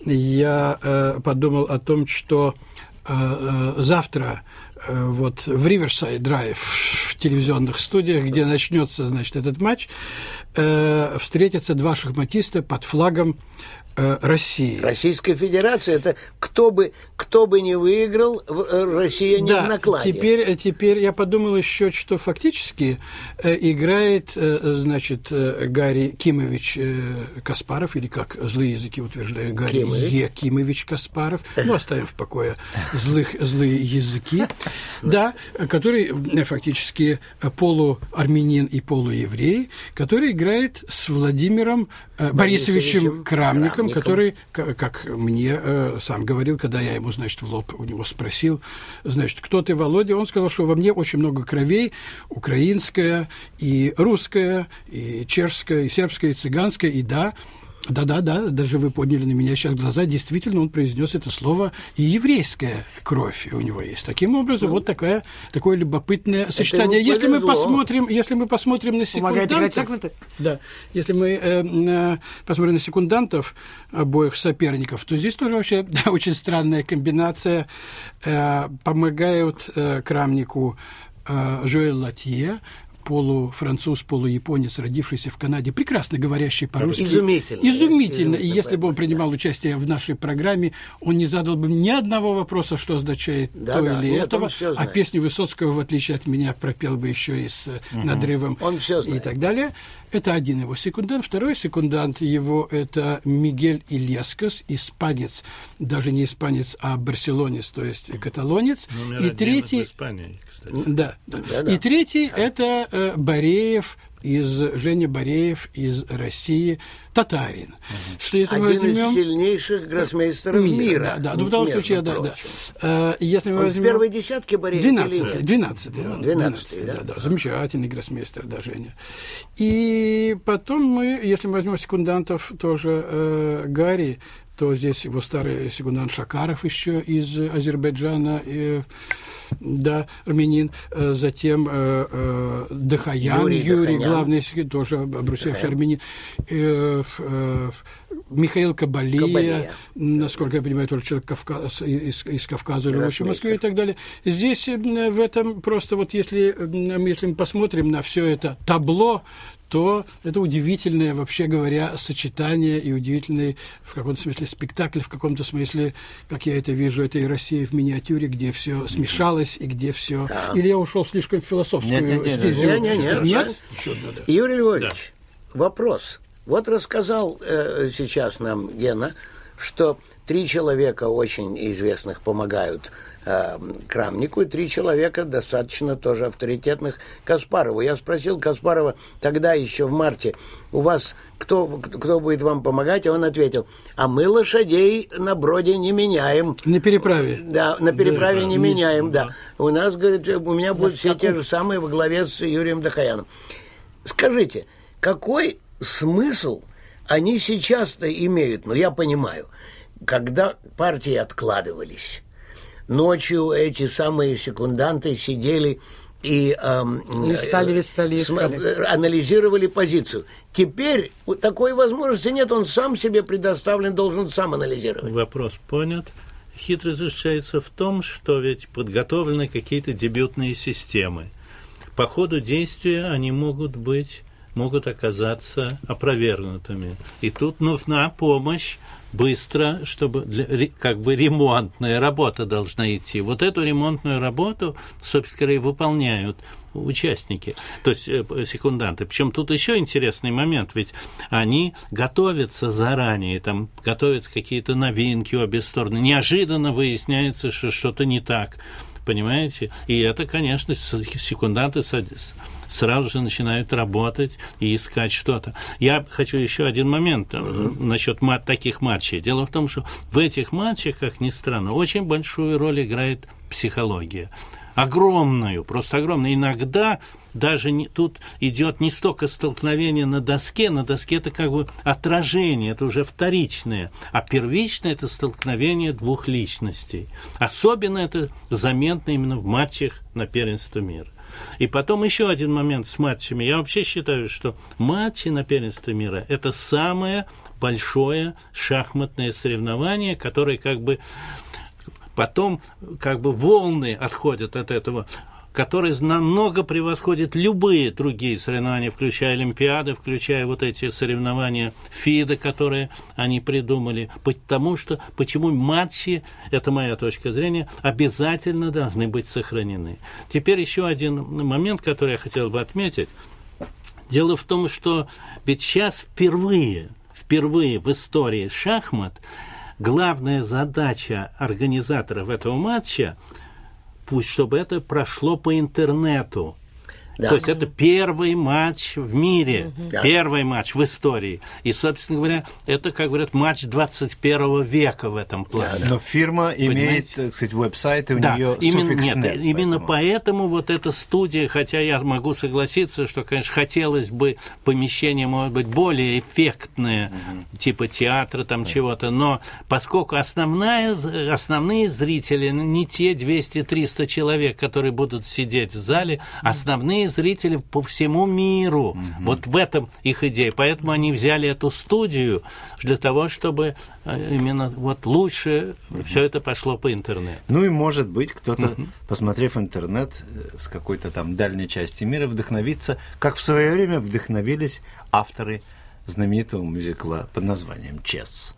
[SPEAKER 3] я э, подумал о том, что э, э, завтра э, вот в Riverside Drive, в телевизионных студиях, где начнется, значит, этот матч, э, встретятся два шахматиста под флагом э, России.
[SPEAKER 2] Российская Федерация, это кто бы, кто бы не выиграл, Россия не
[SPEAKER 3] Да,
[SPEAKER 2] в накладе.
[SPEAKER 3] теперь, теперь я подумал еще, что фактически э, играет, э, значит, э, Гарри Кимович э, Каспаров, или как злые языки утверждают, Гарри
[SPEAKER 2] Кимович.
[SPEAKER 3] Е. Кимович Каспаров, ну, оставим в покое злых, злые языки, да, который э, фактически полуармянин и полуеврей, который играет с Владимиром э, Борисовичем,
[SPEAKER 2] Борисовичем
[SPEAKER 3] Крамником,
[SPEAKER 2] Крамником.
[SPEAKER 3] который, к- как мне э, сам говорил, когда я ему, значит, в лоб у него спросил, значит, кто ты, Володя? Он сказал, что во мне очень много кровей, украинская, и русская, и чешская, и сербская, и цыганская, и да, да-да-да, даже вы подняли на меня сейчас глаза, действительно, он произнес это слово, и еврейская кровь у него есть. Таким образом, вот такая, такое любопытное сочетание.
[SPEAKER 2] ему
[SPEAKER 3] Если мы
[SPEAKER 2] повезло.
[SPEAKER 3] посмотрим, если мы посмотрим на
[SPEAKER 5] Помогает играть
[SPEAKER 3] секундантов,
[SPEAKER 5] шахматы?
[SPEAKER 3] да, если мы э, э, посмотрим на секундантов обоих соперников, то здесь тоже вообще да, очень странная комбинация. Э, помогают э, Крамнику э, Жоэль Латье, полуфранцуз, полуяпонец, родившийся в Канаде, прекрасно говорящий по-русски.
[SPEAKER 2] Изумительно.
[SPEAKER 3] Изумительно. И
[SPEAKER 2] Изумительно.
[SPEAKER 3] если бы он принимал участие в нашей программе, он не задал бы ни одного вопроса, что означает
[SPEAKER 2] Да,
[SPEAKER 3] то
[SPEAKER 2] да.
[SPEAKER 3] или
[SPEAKER 2] Нет,
[SPEAKER 3] этого,
[SPEAKER 2] он всё
[SPEAKER 3] а
[SPEAKER 2] знает.
[SPEAKER 3] песню Высоцкого, в отличие от меня, пропел бы еще и с угу. надрывом
[SPEAKER 2] Он всё
[SPEAKER 3] и
[SPEAKER 2] знает.
[SPEAKER 3] так далее. Это один его секундант. Второй секундант его – это Мигель Ильяскас, испанец, даже не испанец, а барселонец, то есть каталонец.
[SPEAKER 4] Номер
[SPEAKER 3] И
[SPEAKER 4] один
[SPEAKER 3] третий...
[SPEAKER 4] в Испании, кстати.
[SPEAKER 3] Да, да.
[SPEAKER 2] Да-да.
[SPEAKER 3] И третий – это э, Бореев, из, Женя Бореев из России, татарин. Угу. Что если мы
[SPEAKER 2] Один
[SPEAKER 3] возьмем...
[SPEAKER 2] из сильнейших гроссмейстеров мира.
[SPEAKER 3] мира. Да, да. Ну, в данном
[SPEAKER 2] между
[SPEAKER 3] случае, да, да.
[SPEAKER 2] прочим.
[SPEAKER 3] Э, Если мы
[SPEAKER 2] Он
[SPEAKER 3] возьмем...
[SPEAKER 2] в первой десятке Бореев или
[SPEAKER 3] Двенадцатый,
[SPEAKER 2] нет?
[SPEAKER 3] двенадцатый, он,
[SPEAKER 2] Двенадцатый,
[SPEAKER 3] двенадцатый,
[SPEAKER 2] да?
[SPEAKER 3] да, замечательный гроссмейстер, да, Женя. И потом мы, если мы возьмем секундантов тоже э, Гарри, то здесь его старый секундант Шакаров еще из Азербайджана, э, да, армянин, э, затем э, э, Дахаян,
[SPEAKER 2] Юрий
[SPEAKER 3] Юрий,
[SPEAKER 2] Дахаян.
[SPEAKER 3] главный секретарь, тоже обрусевший
[SPEAKER 2] Дахаян.
[SPEAKER 3] армянин, э, э, Михаил Кабалия,
[SPEAKER 2] Кабалия.
[SPEAKER 3] насколько я понимаю, тоже человек Кавказ, из, из Кавказа, живущий в Москве и
[SPEAKER 2] Гроссмейстер.
[SPEAKER 3] так далее. Здесь э, в этом просто вот если, э, если мы посмотрим на все это табло, то это удивительное, вообще говоря, сочетание и удивительный в каком-то смысле спектакль, в каком-то смысле, как я это вижу, это и Россия в миниатюре, где все смешалось и где все...
[SPEAKER 2] Да.
[SPEAKER 3] Или я ушел слишком в философскую
[SPEAKER 1] Нет, нет, нет,
[SPEAKER 3] стезю?
[SPEAKER 2] нет, нет, нет,
[SPEAKER 3] Нет?
[SPEAKER 2] нет.
[SPEAKER 3] Еще одна, да.
[SPEAKER 2] Юрий Львович, вопрос. Вот рассказал э, сейчас нам Гена, что три человека очень известных помогают э, Крамнику, и три человека достаточно тоже авторитетных Каспарову. Я спросил Каспарова тогда еще в марте, у вас кто, кто будет вам помогать? И он ответил, а мы лошадей на броде не меняем.
[SPEAKER 3] На переправе.
[SPEAKER 2] Да, на переправе
[SPEAKER 3] Да,
[SPEAKER 2] не
[SPEAKER 3] да.
[SPEAKER 2] меняем, да. У нас, говорит, у меня будут все
[SPEAKER 5] скаку.
[SPEAKER 2] те же самые во главе с Юрием Дахаяном. Скажите, какой смысл они сейчас-то имеют? Ну, я понимаю, когда партии откладывались, ночью эти самые секунданты сидели и эм,
[SPEAKER 5] Листали, листали,
[SPEAKER 2] см-
[SPEAKER 5] искали.
[SPEAKER 2] анализировали позицию. Теперь такой возможности нет, он сам себе предоставлен, должен сам анализировать.
[SPEAKER 4] Вопрос понят. Хитрость заключается в том, что ведь подготовлены какие-то дебютные системы. по ходу действия они могут быть, могут оказаться опровергнутыми. И тут нужна помощь быстро, чтобы для, как бы ремонтная работа должна идти. Вот эту ремонтную работу, собственно говоря, и выполняют участники, то есть э, секунданты. Причем тут еще интересный момент, ведь они готовятся заранее, там готовятся какие-то новинки в обе стороны. Неожиданно выясняется, что что-то не так, понимаете? И это, конечно, секунданты сразу же начинают работать и искать что-то. Я хочу еще один момент uh-huh. насчет мат- таких матчей. Дело в том, что в этих матчах, как ни странно, очень большую роль играет психология. Огромную, просто огромную. Иногда даже не, тут идет не столько столкновение на доске, на доске это как бы отражение, это уже вторичное, а первичное это столкновение двух личностей. Особенно это заметно именно в матчах на первенство мира. И потом еще один момент с матчами. Я вообще считаю, что матчи на первенство мира – это самое большое шахматное соревнование, которое как бы потом как бы волны отходят от этого, которые намного превосходят любые другие соревнования, включая Олимпиады, включая вот эти соревнования ФИДа, которые они придумали. Потому что, почему матчи, это моя точка зрения, обязательно должны быть сохранены. Теперь еще один момент, который я хотел бы отметить. Дело в том, что ведь сейчас впервые, впервые в истории шахмат главная задача организаторов этого матча, пусть чтобы это прошло по интернету. Да. То есть это первый матч в мире, да. первый матч в истории. И, собственно говоря, это, как говорят, матч двадцать первого века в этом плане.
[SPEAKER 1] Да, да. Но фирма имеет, так сказать, веб-сайт, и у
[SPEAKER 4] да.
[SPEAKER 1] нее
[SPEAKER 4] именно,
[SPEAKER 1] суффикс
[SPEAKER 4] нет,
[SPEAKER 1] нет.
[SPEAKER 4] Именно поэтому. поэтому вот эта студия, хотя я могу согласиться, что, конечно, хотелось бы помещение, может быть, более эффектное, угу. типа театра, там да. чего-то, но поскольку основная, основные зрители не те двести-триста человек, которые будут сидеть в зале, основные зрители по всему миру. Mm-hmm. Вот в этом их идея. Поэтому они взяли эту студию для того, чтобы именно вот лучше mm-hmm. все это пошло по интернету.
[SPEAKER 1] Ну и может быть кто-то, mm-hmm. посмотрев интернет с какой-то там дальней части мира, вдохновится, как в свое время вдохновились авторы знаменитого мюзикла под названием «Чес».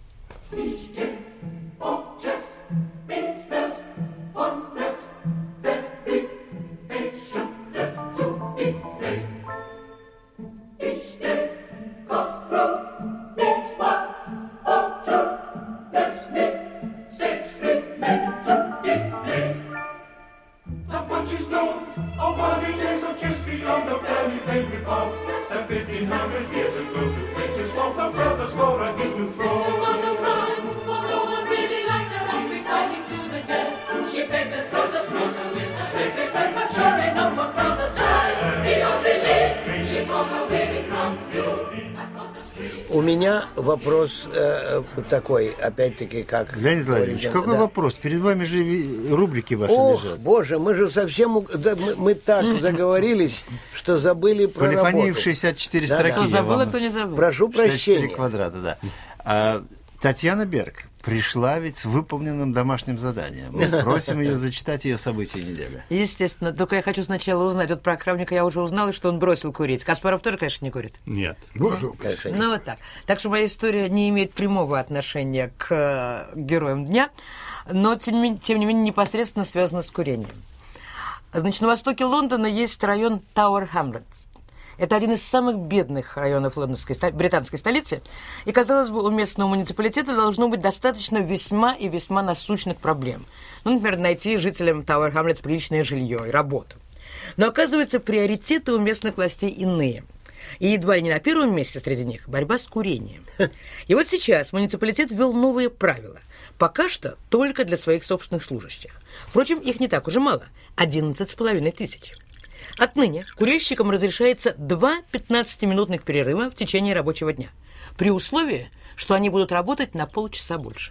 [SPEAKER 2] У меня вопрос э, такой, опять-таки, как...
[SPEAKER 1] Леонид Владимирович, какой да. вопрос? Перед вами же рубрики ваши
[SPEAKER 2] Ох,
[SPEAKER 1] лежат.
[SPEAKER 2] боже, мы же совсем... Да, мы, мы так заговорились, что забыли про
[SPEAKER 1] Полифония
[SPEAKER 2] работу.
[SPEAKER 1] в шестьдесят четыре
[SPEAKER 2] да,
[SPEAKER 1] строки.
[SPEAKER 5] Кто забыл, а кто не забыл.
[SPEAKER 2] Прошу прощения.
[SPEAKER 1] шестьдесят четыре квадрата, да. А, Татьяна Берг пришла ведь с выполненным домашним заданием. Мы просим ее зачитать ее события недели.
[SPEAKER 5] Естественно. Только я хочу сначала узнать. Вот про Крамника я уже узнала, что он бросил курить. Каспаров тоже, конечно, не курит.
[SPEAKER 4] Нет.
[SPEAKER 3] Боже,
[SPEAKER 2] конечно, нет.
[SPEAKER 5] Ну вот так. Так что моя история не имеет прямого отношения к героям дня, но тем, тем не менее непосредственно связана с курением. Значит, на востоке Лондона есть район Тауэр-Хамлетс. Это один из самых бедных районов лондонской, британской столицы. И, казалось бы, у местного муниципалитета должно быть достаточно весьма и весьма насущных проблем. Ну, например, найти жителям Тауэр-Хамлетс приличное жилье и работу. Но, оказывается, приоритеты у местных властей иные. И едва ли не на первом месте среди них борьба с курением. И вот сейчас муниципалитет ввел новые правила. Пока что только для своих собственных служащих. Впрочем, их не так уже мало. одиннадцать с половиной тысяч. Отныне курильщикам разрешается два пятнадцатиминутных перерыва в течение рабочего дня, при условии, что они будут работать на полчаса больше.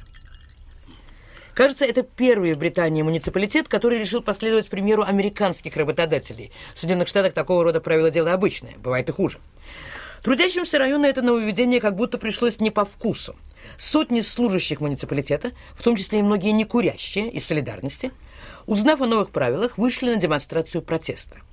[SPEAKER 5] Кажется, это первый в Британии муниципалитет, который решил последовать примеру американских работодателей. В Соединенных Штатах такого рода правило дело обычное, бывает и хуже. Трудящимся района это нововведение как будто пришлось не по вкусу. Сотни служащих муниципалитета, в том числе и многие некурящие, из солидарности, узнав о новых правилах, вышли на демонстрацию протеста.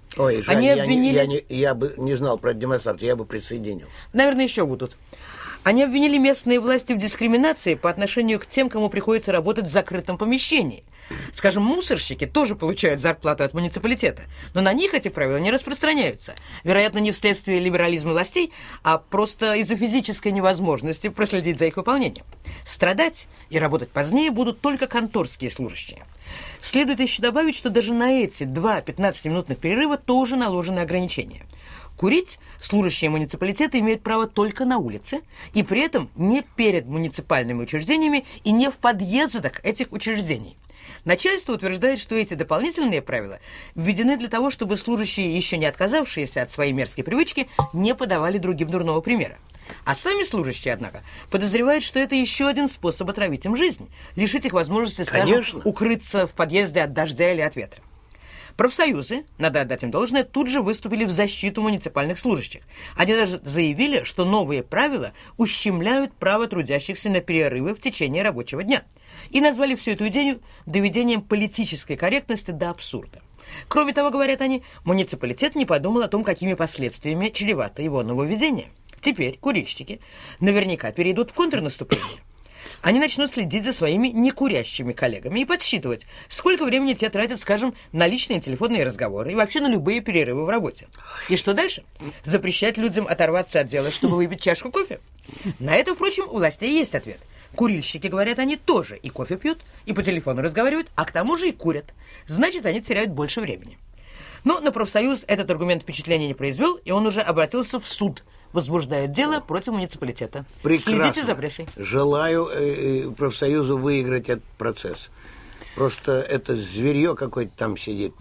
[SPEAKER 2] Ой, жаль,
[SPEAKER 5] Они
[SPEAKER 2] я,
[SPEAKER 5] обвинили...
[SPEAKER 2] не, я, не, я бы не знал про демонстрацию, я бы присоединился.
[SPEAKER 5] Наверное, еще будут. Они обвинили местные власти в дискриминации по отношению к тем, кому приходится работать в закрытом помещении. Скажем, мусорщики тоже получают зарплату от муниципалитета, но на них эти правила не распространяются. Вероятно, не вследствие либерализма властей, а просто из-за физической невозможности проследить за их выполнением. Страдать и работать позднее будут только конторские служащие. Следует еще добавить, что даже на эти два пятнадцатиминутных перерыва тоже наложены ограничения. Курить служащие муниципалитета имеют право только на улице, и при этом не перед муниципальными учреждениями и не в подъездах этих учреждений. Начальство утверждает, что эти дополнительные правила введены для того, чтобы служащие, еще не отказавшиеся от своей мерзкой привычки, не подавали другим дурного примера. А сами служащие, однако, подозревают, что это еще один способ отравить им жизнь, лишить их возможности, скажем,
[SPEAKER 2] Конечно.
[SPEAKER 5] укрыться в подъезде от дождя или от ветра. Профсоюзы, надо отдать им должное, тут же выступили в защиту муниципальных служащих. Они даже заявили, что новые правила ущемляют право трудящихся на перерывы в течение рабочего дня. И назвали всю эту идею доведением политической корректности до абсурда. Кроме того, говорят они, муниципалитет не подумал о том, какими последствиями чревато его нововведение. Теперь курильщики наверняка перейдут в контрнаступление. Они начнут следить за своими некурящими коллегами и подсчитывать, сколько времени те тратят, скажем, на личные телефонные разговоры и вообще на любые перерывы в работе. И что дальше? Запрещать людям оторваться от дела, чтобы выпить чашку кофе? На это, впрочем, у властей есть ответ. Курильщики, говорят они, тоже и кофе пьют, и по телефону разговаривают, а к тому же и курят. Значит, они теряют больше времени. Но на профсоюз этот аргумент впечатления не произвел, и он уже обратился в суд, возбуждает дело против муниципалитета.
[SPEAKER 2] Прекрасно.
[SPEAKER 5] Следите за прессой.
[SPEAKER 2] Желаю э, профсоюзу выиграть этот процесс. Просто это зверье какое-то там сидит.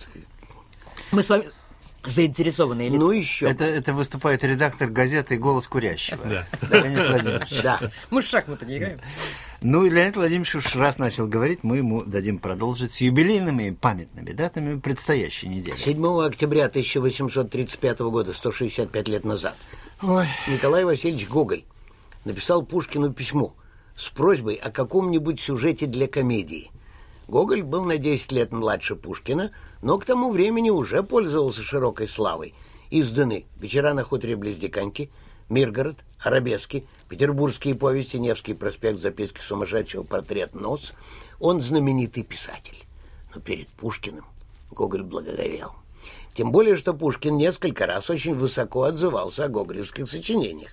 [SPEAKER 5] Мы с вами заинтересованные лица.
[SPEAKER 2] Ну еще.
[SPEAKER 1] Это, это выступает редактор газеты «Голос курящего».
[SPEAKER 4] Да.
[SPEAKER 1] Леонид Владимирович.
[SPEAKER 2] Да.
[SPEAKER 5] Мы в шахматы не играем.
[SPEAKER 1] Ну и Леонид Владимирович уж раз начал говорить, мы ему дадим продолжить с юбилейными памятными датами предстоящей недели.
[SPEAKER 2] седьмого октября тысяча восемьсот тридцать пятого года, сто шестьдесят пять лет назад,
[SPEAKER 3] Ой.
[SPEAKER 2] Николай Васильевич Гоголь написал Пушкину письмо с просьбой о каком-нибудь сюжете для комедии. Гоголь был на десять лет младше Пушкина, но к тому времени уже пользовался широкой славой. Изданы «Вечера на хуторе близ Диканьки», «Миргород», «Арабески», «Петербургские повести», «Невский проспект», «Записки сумасшедшего», «Портрет Нос». Он знаменитый писатель. Но перед Пушкиным Гоголь благоговел. Тем более, что Пушкин несколько раз очень высоко отзывался о гоголевских сочинениях.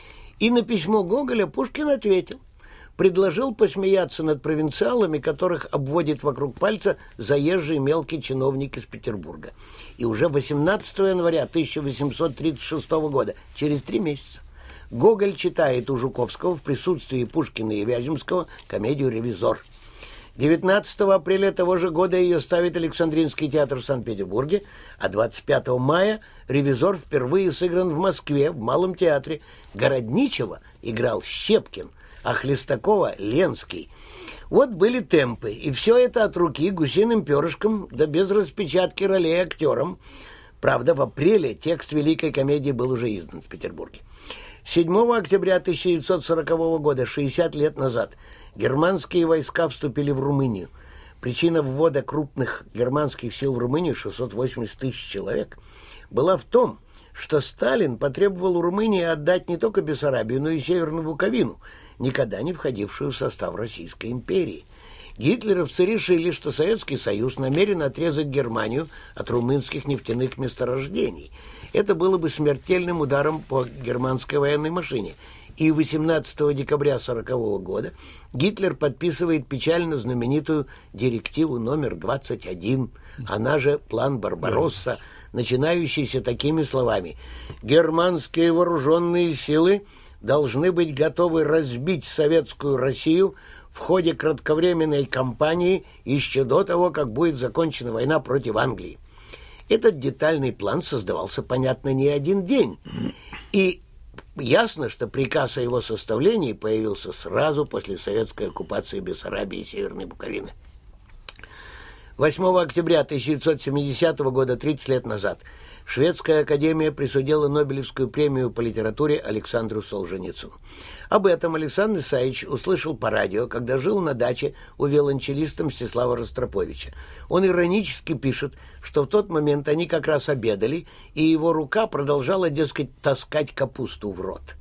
[SPEAKER 2] И на письмо Гоголя Пушкин ответил. Предложил посмеяться над провинциалами, которых обводит вокруг пальца заезжий мелкий чиновник из Петербурга. И уже восемнадцатого января тысяча восемьсот тридцать шестого года, через три месяца, Гоголь читает у Жуковского в присутствии Пушкина и Вяземского комедию «Ревизор». девятнадцатого апреля того же года ее ставит Александринский театр в Санкт-Петербурге, а двадцать пятого мая «Ревизор» впервые сыгран в Москве, в Малом театре. Городничего играл Щепкин, а Хлестакова — Ленский. Вот были темпы, и все это от руки гусиным перышком, да без распечатки ролей актерам. Правда, в апреле текст великой комедии был уже издан в Петербурге. седьмого октября тысяча девятьсот сорокового года, шестьдесят лет назад, германские войска вступили в Румынию. Причина ввода крупных германских сил в Румынию, шестьсот восемьдесят тысяч человек, была в том, что Сталин потребовал у Румынии отдать не только Бессарабию, но и Северную Буковину, никогда не входившую в состав Российской империи. Гитлеровцы решили, что Советский Союз намерен отрезать Германию от румынских нефтяных месторождений. Это было бы смертельным ударом по германской военной машине. И восемнадцатого декабря сорокового года Гитлер подписывает печально знаменитую директиву номер двадцать один, она же план Барбаросса, начинающийся такими словами: «Германские вооруженные силы должны быть готовы разбить советскую Россию в ходе кратковременной кампании еще до того, как будет закончена война против Англии». Этот детальный план создавался, понятно, не один день. И ясно, что приказ о его составлении появился сразу после советской оккупации Бессарабии и Северной Буковины. восьмого октября тысяча девятьсот семидесятого года, тридцать лет назад, Шведская академия присудила Нобелевскую премию по литературе Александру Солженицыну. Об этом Александр Исаевич услышал по радио, когда жил на даче у виолончелиста Мстислава Ростроповича. Он иронически пишет, что в тот момент они как раз обедали, и его рука продолжала, дескать, таскать капусту в рот.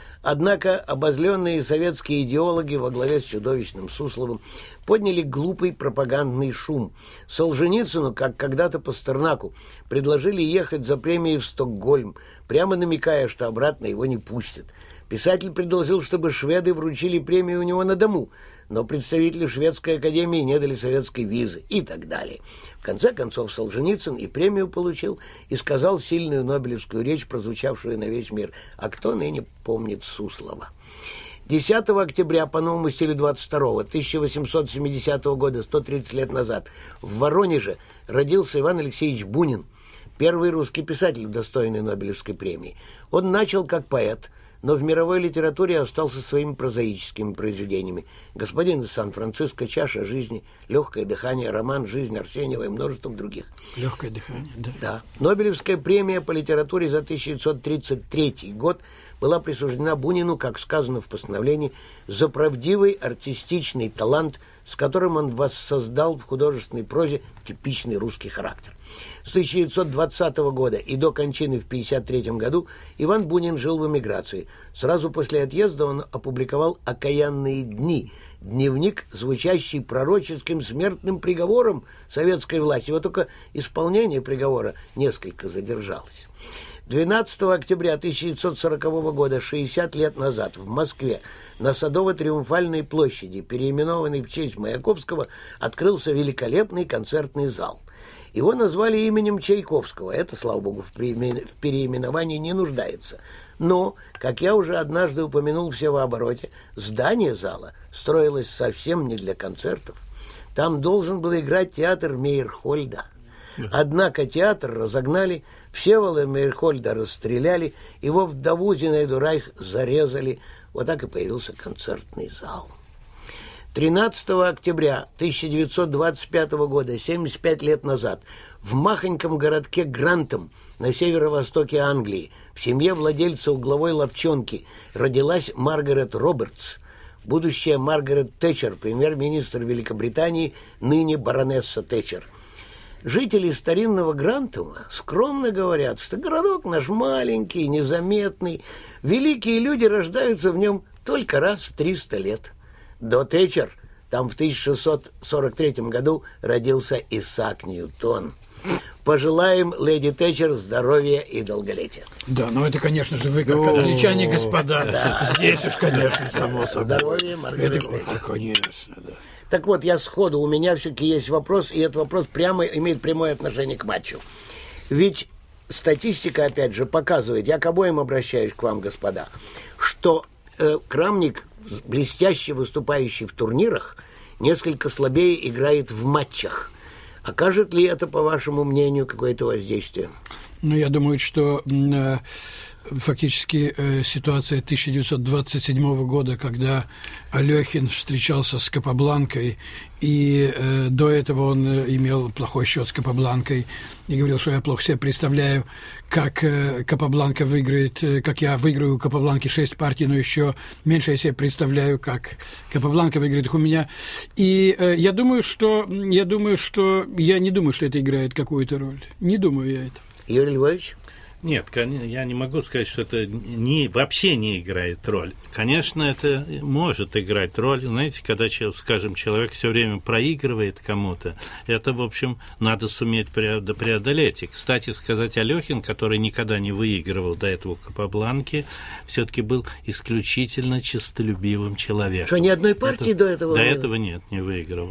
[SPEAKER 2] Однако обозленные советские идеологи во главе с чудовищным Сусловым подняли глупый пропагандный шум. Солженицыну, как когда-то Пастернаку, предложили ехать за премией в Стокгольм, прямо намекая, что обратно его не пустят. Писатель предложил, чтобы шведы вручили премию у него на дому, но представители Шведской академии не дали советской визы и так далее. В конце концов, Солженицын и премию получил, и сказал сильную нобелевскую речь, прозвучавшую на весь мир. А кто ныне помнит Суслова? десятого октября по новому стилю двадцать второго тысяча восемьсот семидесятого года, сто тридцать лет назад, в Воронеже родился Иван Алексеевич Бунин, первый русский писатель, удостоенный Нобелевской премии. Он начал как поэт, но в мировой литературе остался своими прозаическими произведениями. «Господин из Сан-Франциско», «Чаша жизни», «Легкое дыхание», роман «Жизнь Арсеньева» и множеством других.
[SPEAKER 3] Легкое дыхание, да.
[SPEAKER 2] Да. Нобелевская премия по литературе за тысяча девятьсот тридцать третий год была присуждена Бунину, как сказано в постановлении, за правдивый артистичный талант, с которым он воссоздал в художественной прозе типичный русский характер. С тысяча девятьсот двадцатого года и до кончины в тысяча девятьсот пятьдесят третьем году Иван Бунин жил в эмиграции. Сразу после отъезда он опубликовал «Окаянные дни», дневник, звучащий пророческим смертным приговором советской власти. Вот только исполнение приговора несколько задержалось. двенадцатого октября тысяча девятьсот сорокового года, шестьдесят лет назад, в Москве на Садово-Триумфальной площади, переименованной в честь Маяковского, открылся великолепный концертный зал. Его назвали именем Чайковского. Это, слава богу, в переименовании не нуждается. Но, как я уже однажды упомянул в севообороте, здание зала строилось совсем не для концертов. Там должен был играть театр Мейерхольда. Однако театр разогнали, Всеволода Мейерхольда расстреляли, его вдову Зинаиду Райх зарезали. Вот так и появился концертный зал. тринадцатого октября тысяча девятьсот двадцать пятого года, семьдесят пять лет назад, в махоньком городке Грантом на северо-востоке Англии в семье владельца угловой ловчонки родилась Маргарет Робертс, будущая Маргарет Тэтчер, премьер-министр Великобритании, ныне баронесса Тэтчер. Жители старинного Грантома скромно говорят, что городок наш маленький, незаметный, великие люди рождаются в нем только раз в триста лет. До Тэтчер там в тысяча шестьсот сорок третьем году родился Исаак Ньютон. Пожелаем леди Тэтчер здоровья и долголетия.
[SPEAKER 3] Да, ну это, конечно же, вы, как англичане, господа, да. Здесь уж, конечно, само собой.
[SPEAKER 2] Здоровья, Маргарет
[SPEAKER 3] это,
[SPEAKER 2] Тэтчер.
[SPEAKER 3] Конечно, да.
[SPEAKER 2] Так вот, я сходу, у меня все-таки есть вопрос, и этот вопрос прямо имеет прямое отношение к матчу. Ведь статистика, опять же, показывает, я к обоим обращаюсь к вам, господа, что э, Крамник, блестяще выступающий в турнирах, несколько слабее играет в матчах. Окажет ли это, по вашему мнению, какое-то воздействие?
[SPEAKER 3] Ну, я думаю, что э, фактически э, ситуация тысяча девятьсот двадцать седьмого года, когда Алехин встречался с Капабланкой, и э, до этого он э, имел плохой счет с Капабланкой, и говорил, что я плохо себе представляю, как э, Капабланка выиграет, э, как я выиграю у Капабланки шесть партий, но еще меньше я себе представляю, как Капабланка выиграет их у меня. И э, я думаю, что я думаю, что я не думаю, что это играет какую-то роль. Не думаю я это.
[SPEAKER 2] Юрий Львович?
[SPEAKER 4] Нет, я не могу сказать, что это не, вообще не играет роль. Конечно, это может играть роль. Знаете, когда, скажем, человек все время проигрывает кому-то, это, в общем, надо суметь преодолеть. И, кстати сказать, Алехин, который никогда не выигрывал до этого Капабланки, все-таки был исключительно честолюбивым человеком.
[SPEAKER 2] Что, ни одной партии
[SPEAKER 4] это,
[SPEAKER 2] до этого?
[SPEAKER 4] До этого нет, не выигрывал.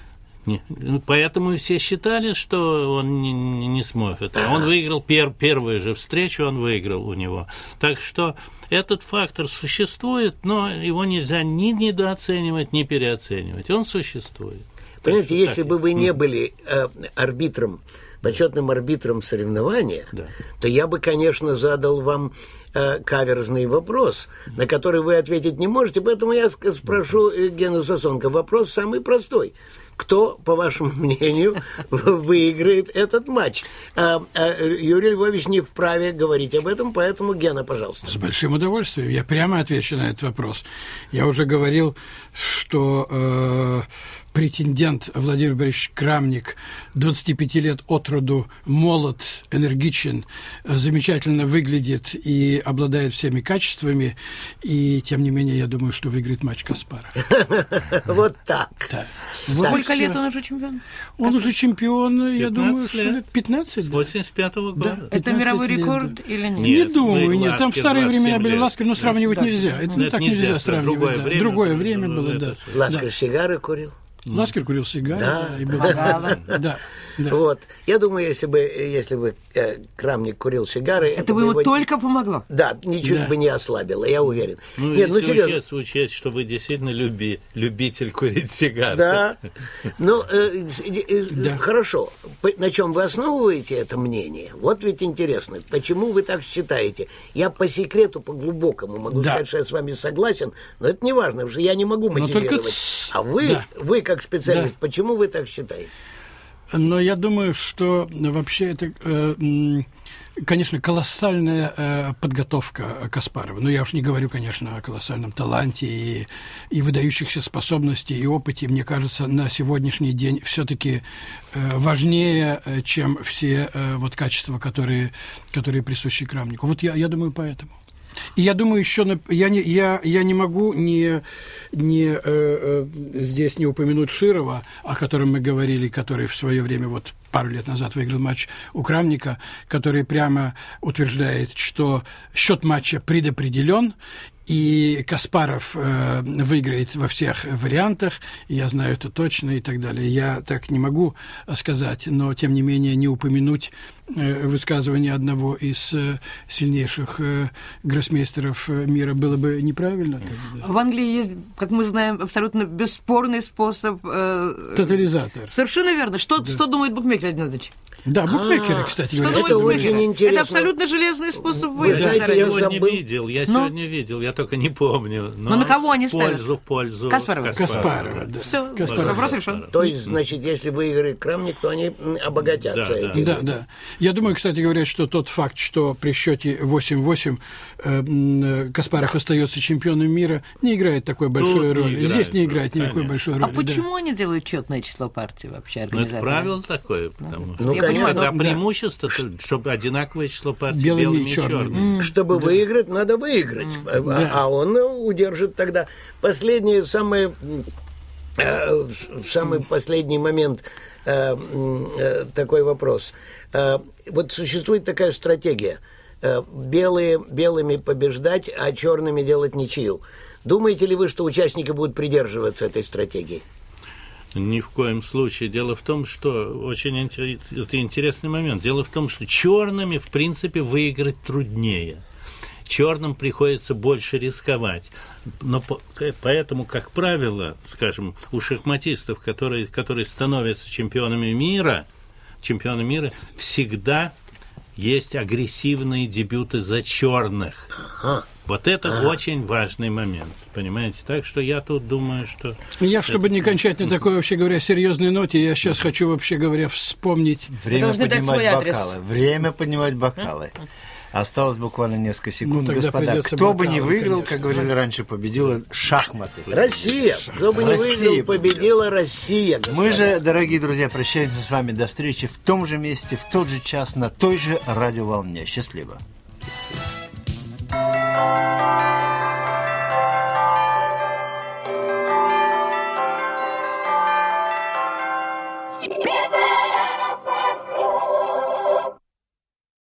[SPEAKER 4] Поэтому все считали, что он не, не, не сможет. А он выиграл пер, первую же встречу, он выиграл у него. Так что этот фактор существует, но его нельзя ни недооценивать, ни переоценивать. Он существует.
[SPEAKER 2] Понимаете, если бы вы не были э, арбитром, почетным арбитром соревнования, да, то я бы, конечно, задал вам э, каверзный вопрос, на который вы ответить не можете, поэтому я спрошу э, Гену Сосонко. Вопрос самый простой. кто, по вашему мнению, выиграет этот матч. А, а Юрий Львович не вправе говорить об этом, поэтому, Гена, пожалуйста.
[SPEAKER 3] С большим удовольствием. Я прямо отвечу на этот вопрос. Я уже говорил, что э, претендент Владимир Борисович Крамник, двадцати пяти лет от роду, молод, энергичен, замечательно выглядит и обладает всеми качествами. И, тем не менее, я думаю, что выиграет матч Каспаров.
[SPEAKER 2] Вот так.
[SPEAKER 5] Сколько лет он уже чемпион?
[SPEAKER 3] Он уже чемпион, я думаю, что лет пятнадцать.
[SPEAKER 4] С восемьдесят пятого года.
[SPEAKER 5] Это мировой рекорд или нет?
[SPEAKER 3] Не думаю, нет. Там в старые времена были Ласкер, но сравнивать нельзя. Это так нельзя сравнивать. Другое время было, да.
[SPEAKER 2] Ласкер сигары курил?
[SPEAKER 3] Ласкер курил сигары,
[SPEAKER 2] да,
[SPEAKER 3] да, и был...
[SPEAKER 5] да.
[SPEAKER 3] Да.
[SPEAKER 2] Вот. Я думаю, если бы, если бы э, Крамник курил сигары...
[SPEAKER 5] Это, это бы ему его... только помогло.
[SPEAKER 2] Да, ничего да. бы не ослабило, я уверен.
[SPEAKER 4] Ну, Нет, если ну, серьезно. Учесть, учесть, что вы действительно люби, любитель курить сигары.
[SPEAKER 2] Да. Ну, э, э, да. Хорошо. На чем вы основываете это мнение? Вот ведь интересно. Почему вы так считаете? Я по секрету, по глубокому могу да. сказать, что я с вами согласен, но это не важно, потому что я не могу мотивировать. Только... А вы, да. вы как специалист, да. почему вы так считаете?
[SPEAKER 3] Но я думаю, что вообще это, конечно, колоссальная подготовка Каспарова. Но я уж не говорю, конечно, о колоссальном таланте и, и выдающихся способностях и опыте. Мне кажется, на сегодняшний день все-таки важнее, чем все вот качества, которые, которые присущи Крамнику. Вот я, я думаю, поэтому. И я думаю, еще я не, я, я не могу не, не, э, э, здесь не упомянуть Широва, о котором мы говорили, который в свое время, вот пару лет назад выиграл матч у Крамника, который прямо утверждает, что счет матча предопределен, и Каспаров э, выиграет во всех вариантах, я знаю это точно и так далее. Я так не могу сказать, но, тем не менее, не упомянуть э, высказывание одного из э, сильнейших э, гроссмейстеров мира было бы неправильно.
[SPEAKER 5] В Англии есть, как мы знаем, абсолютно бесспорный способ... Э,
[SPEAKER 3] Тотализатор.
[SPEAKER 5] Совершенно верно. Что, да. что думает букмекер, Леонид Ильич?
[SPEAKER 3] Да, букмекеры, кстати говоря.
[SPEAKER 2] Это очень интересно.
[SPEAKER 5] Это абсолютно железный способ выиграть.
[SPEAKER 4] Я сегодня видел, я но... сегодня видел, я только не помню. Но,
[SPEAKER 5] но на кого они ставят?
[SPEAKER 4] Пользу, в пользу
[SPEAKER 5] Каспарова.
[SPEAKER 3] Каспарова, да.
[SPEAKER 5] Все,
[SPEAKER 3] Каспарова.
[SPEAKER 5] Вопрос решен.
[SPEAKER 2] То есть, значит, если выиграет Крамник, то они обогатятся.
[SPEAKER 3] Да, да. да, да. Я думаю, кстати говоря, что тот факт, что при счете восемь-восемь э, Каспаров остается чемпионом мира, не играет такой большой роли. Играет, Здесь не играет никакой конечно. большой роли.
[SPEAKER 5] А почему да. они делают четное число партий вообще?
[SPEAKER 4] Ну, это правило такое. Потому
[SPEAKER 2] ну,
[SPEAKER 4] что
[SPEAKER 2] конечно.
[SPEAKER 4] Тогда преимущество, чтобы одинаковое число партий
[SPEAKER 3] белыми,
[SPEAKER 4] белыми
[SPEAKER 3] и
[SPEAKER 4] черными.
[SPEAKER 3] черными.
[SPEAKER 2] Чтобы да. выиграть, надо выиграть. А, да. а он удержит тогда. Последний, самый, э, самый последний момент э, э, такой вопрос. Э, вот существует такая стратегия. Э, белые белыми побеждать, а черными делать ничью. Думаете ли вы, что участники будут придерживаться этой стратегии?
[SPEAKER 4] Ни в коем случае. Дело в том, что очень интерес, это интересный момент. Дело в том, что черными, в принципе, выиграть труднее. Черным приходится больше рисковать. Но по, поэтому, как правило, скажем, у шахматистов, которые, которые становятся чемпионами мира, чемпионами мира, всегда есть агрессивные дебюты за черных.
[SPEAKER 2] Ага.
[SPEAKER 4] Вот это
[SPEAKER 2] ага.
[SPEAKER 4] очень важный момент, понимаете? Так что я тут думаю, что...
[SPEAKER 3] Я, чтобы это... не кончать на такой, вообще говоря, серьезной ноте, я сейчас хочу, вообще говоря, вспомнить...
[SPEAKER 1] Время поднимать бокалы. Время поднимать бокалы. Осталось буквально несколько секунд, ну, господа. Кто бокалы, бы не выиграл, конечно. Как говорили раньше, победила шахматы.
[SPEAKER 2] Россия! Кто бы не выиграл, победила Россия. Господа.
[SPEAKER 1] Мы же, дорогие друзья, прощаемся с вами до встречи в том же месте, в тот же час, на той же радиоволне. Счастливо! Thank you.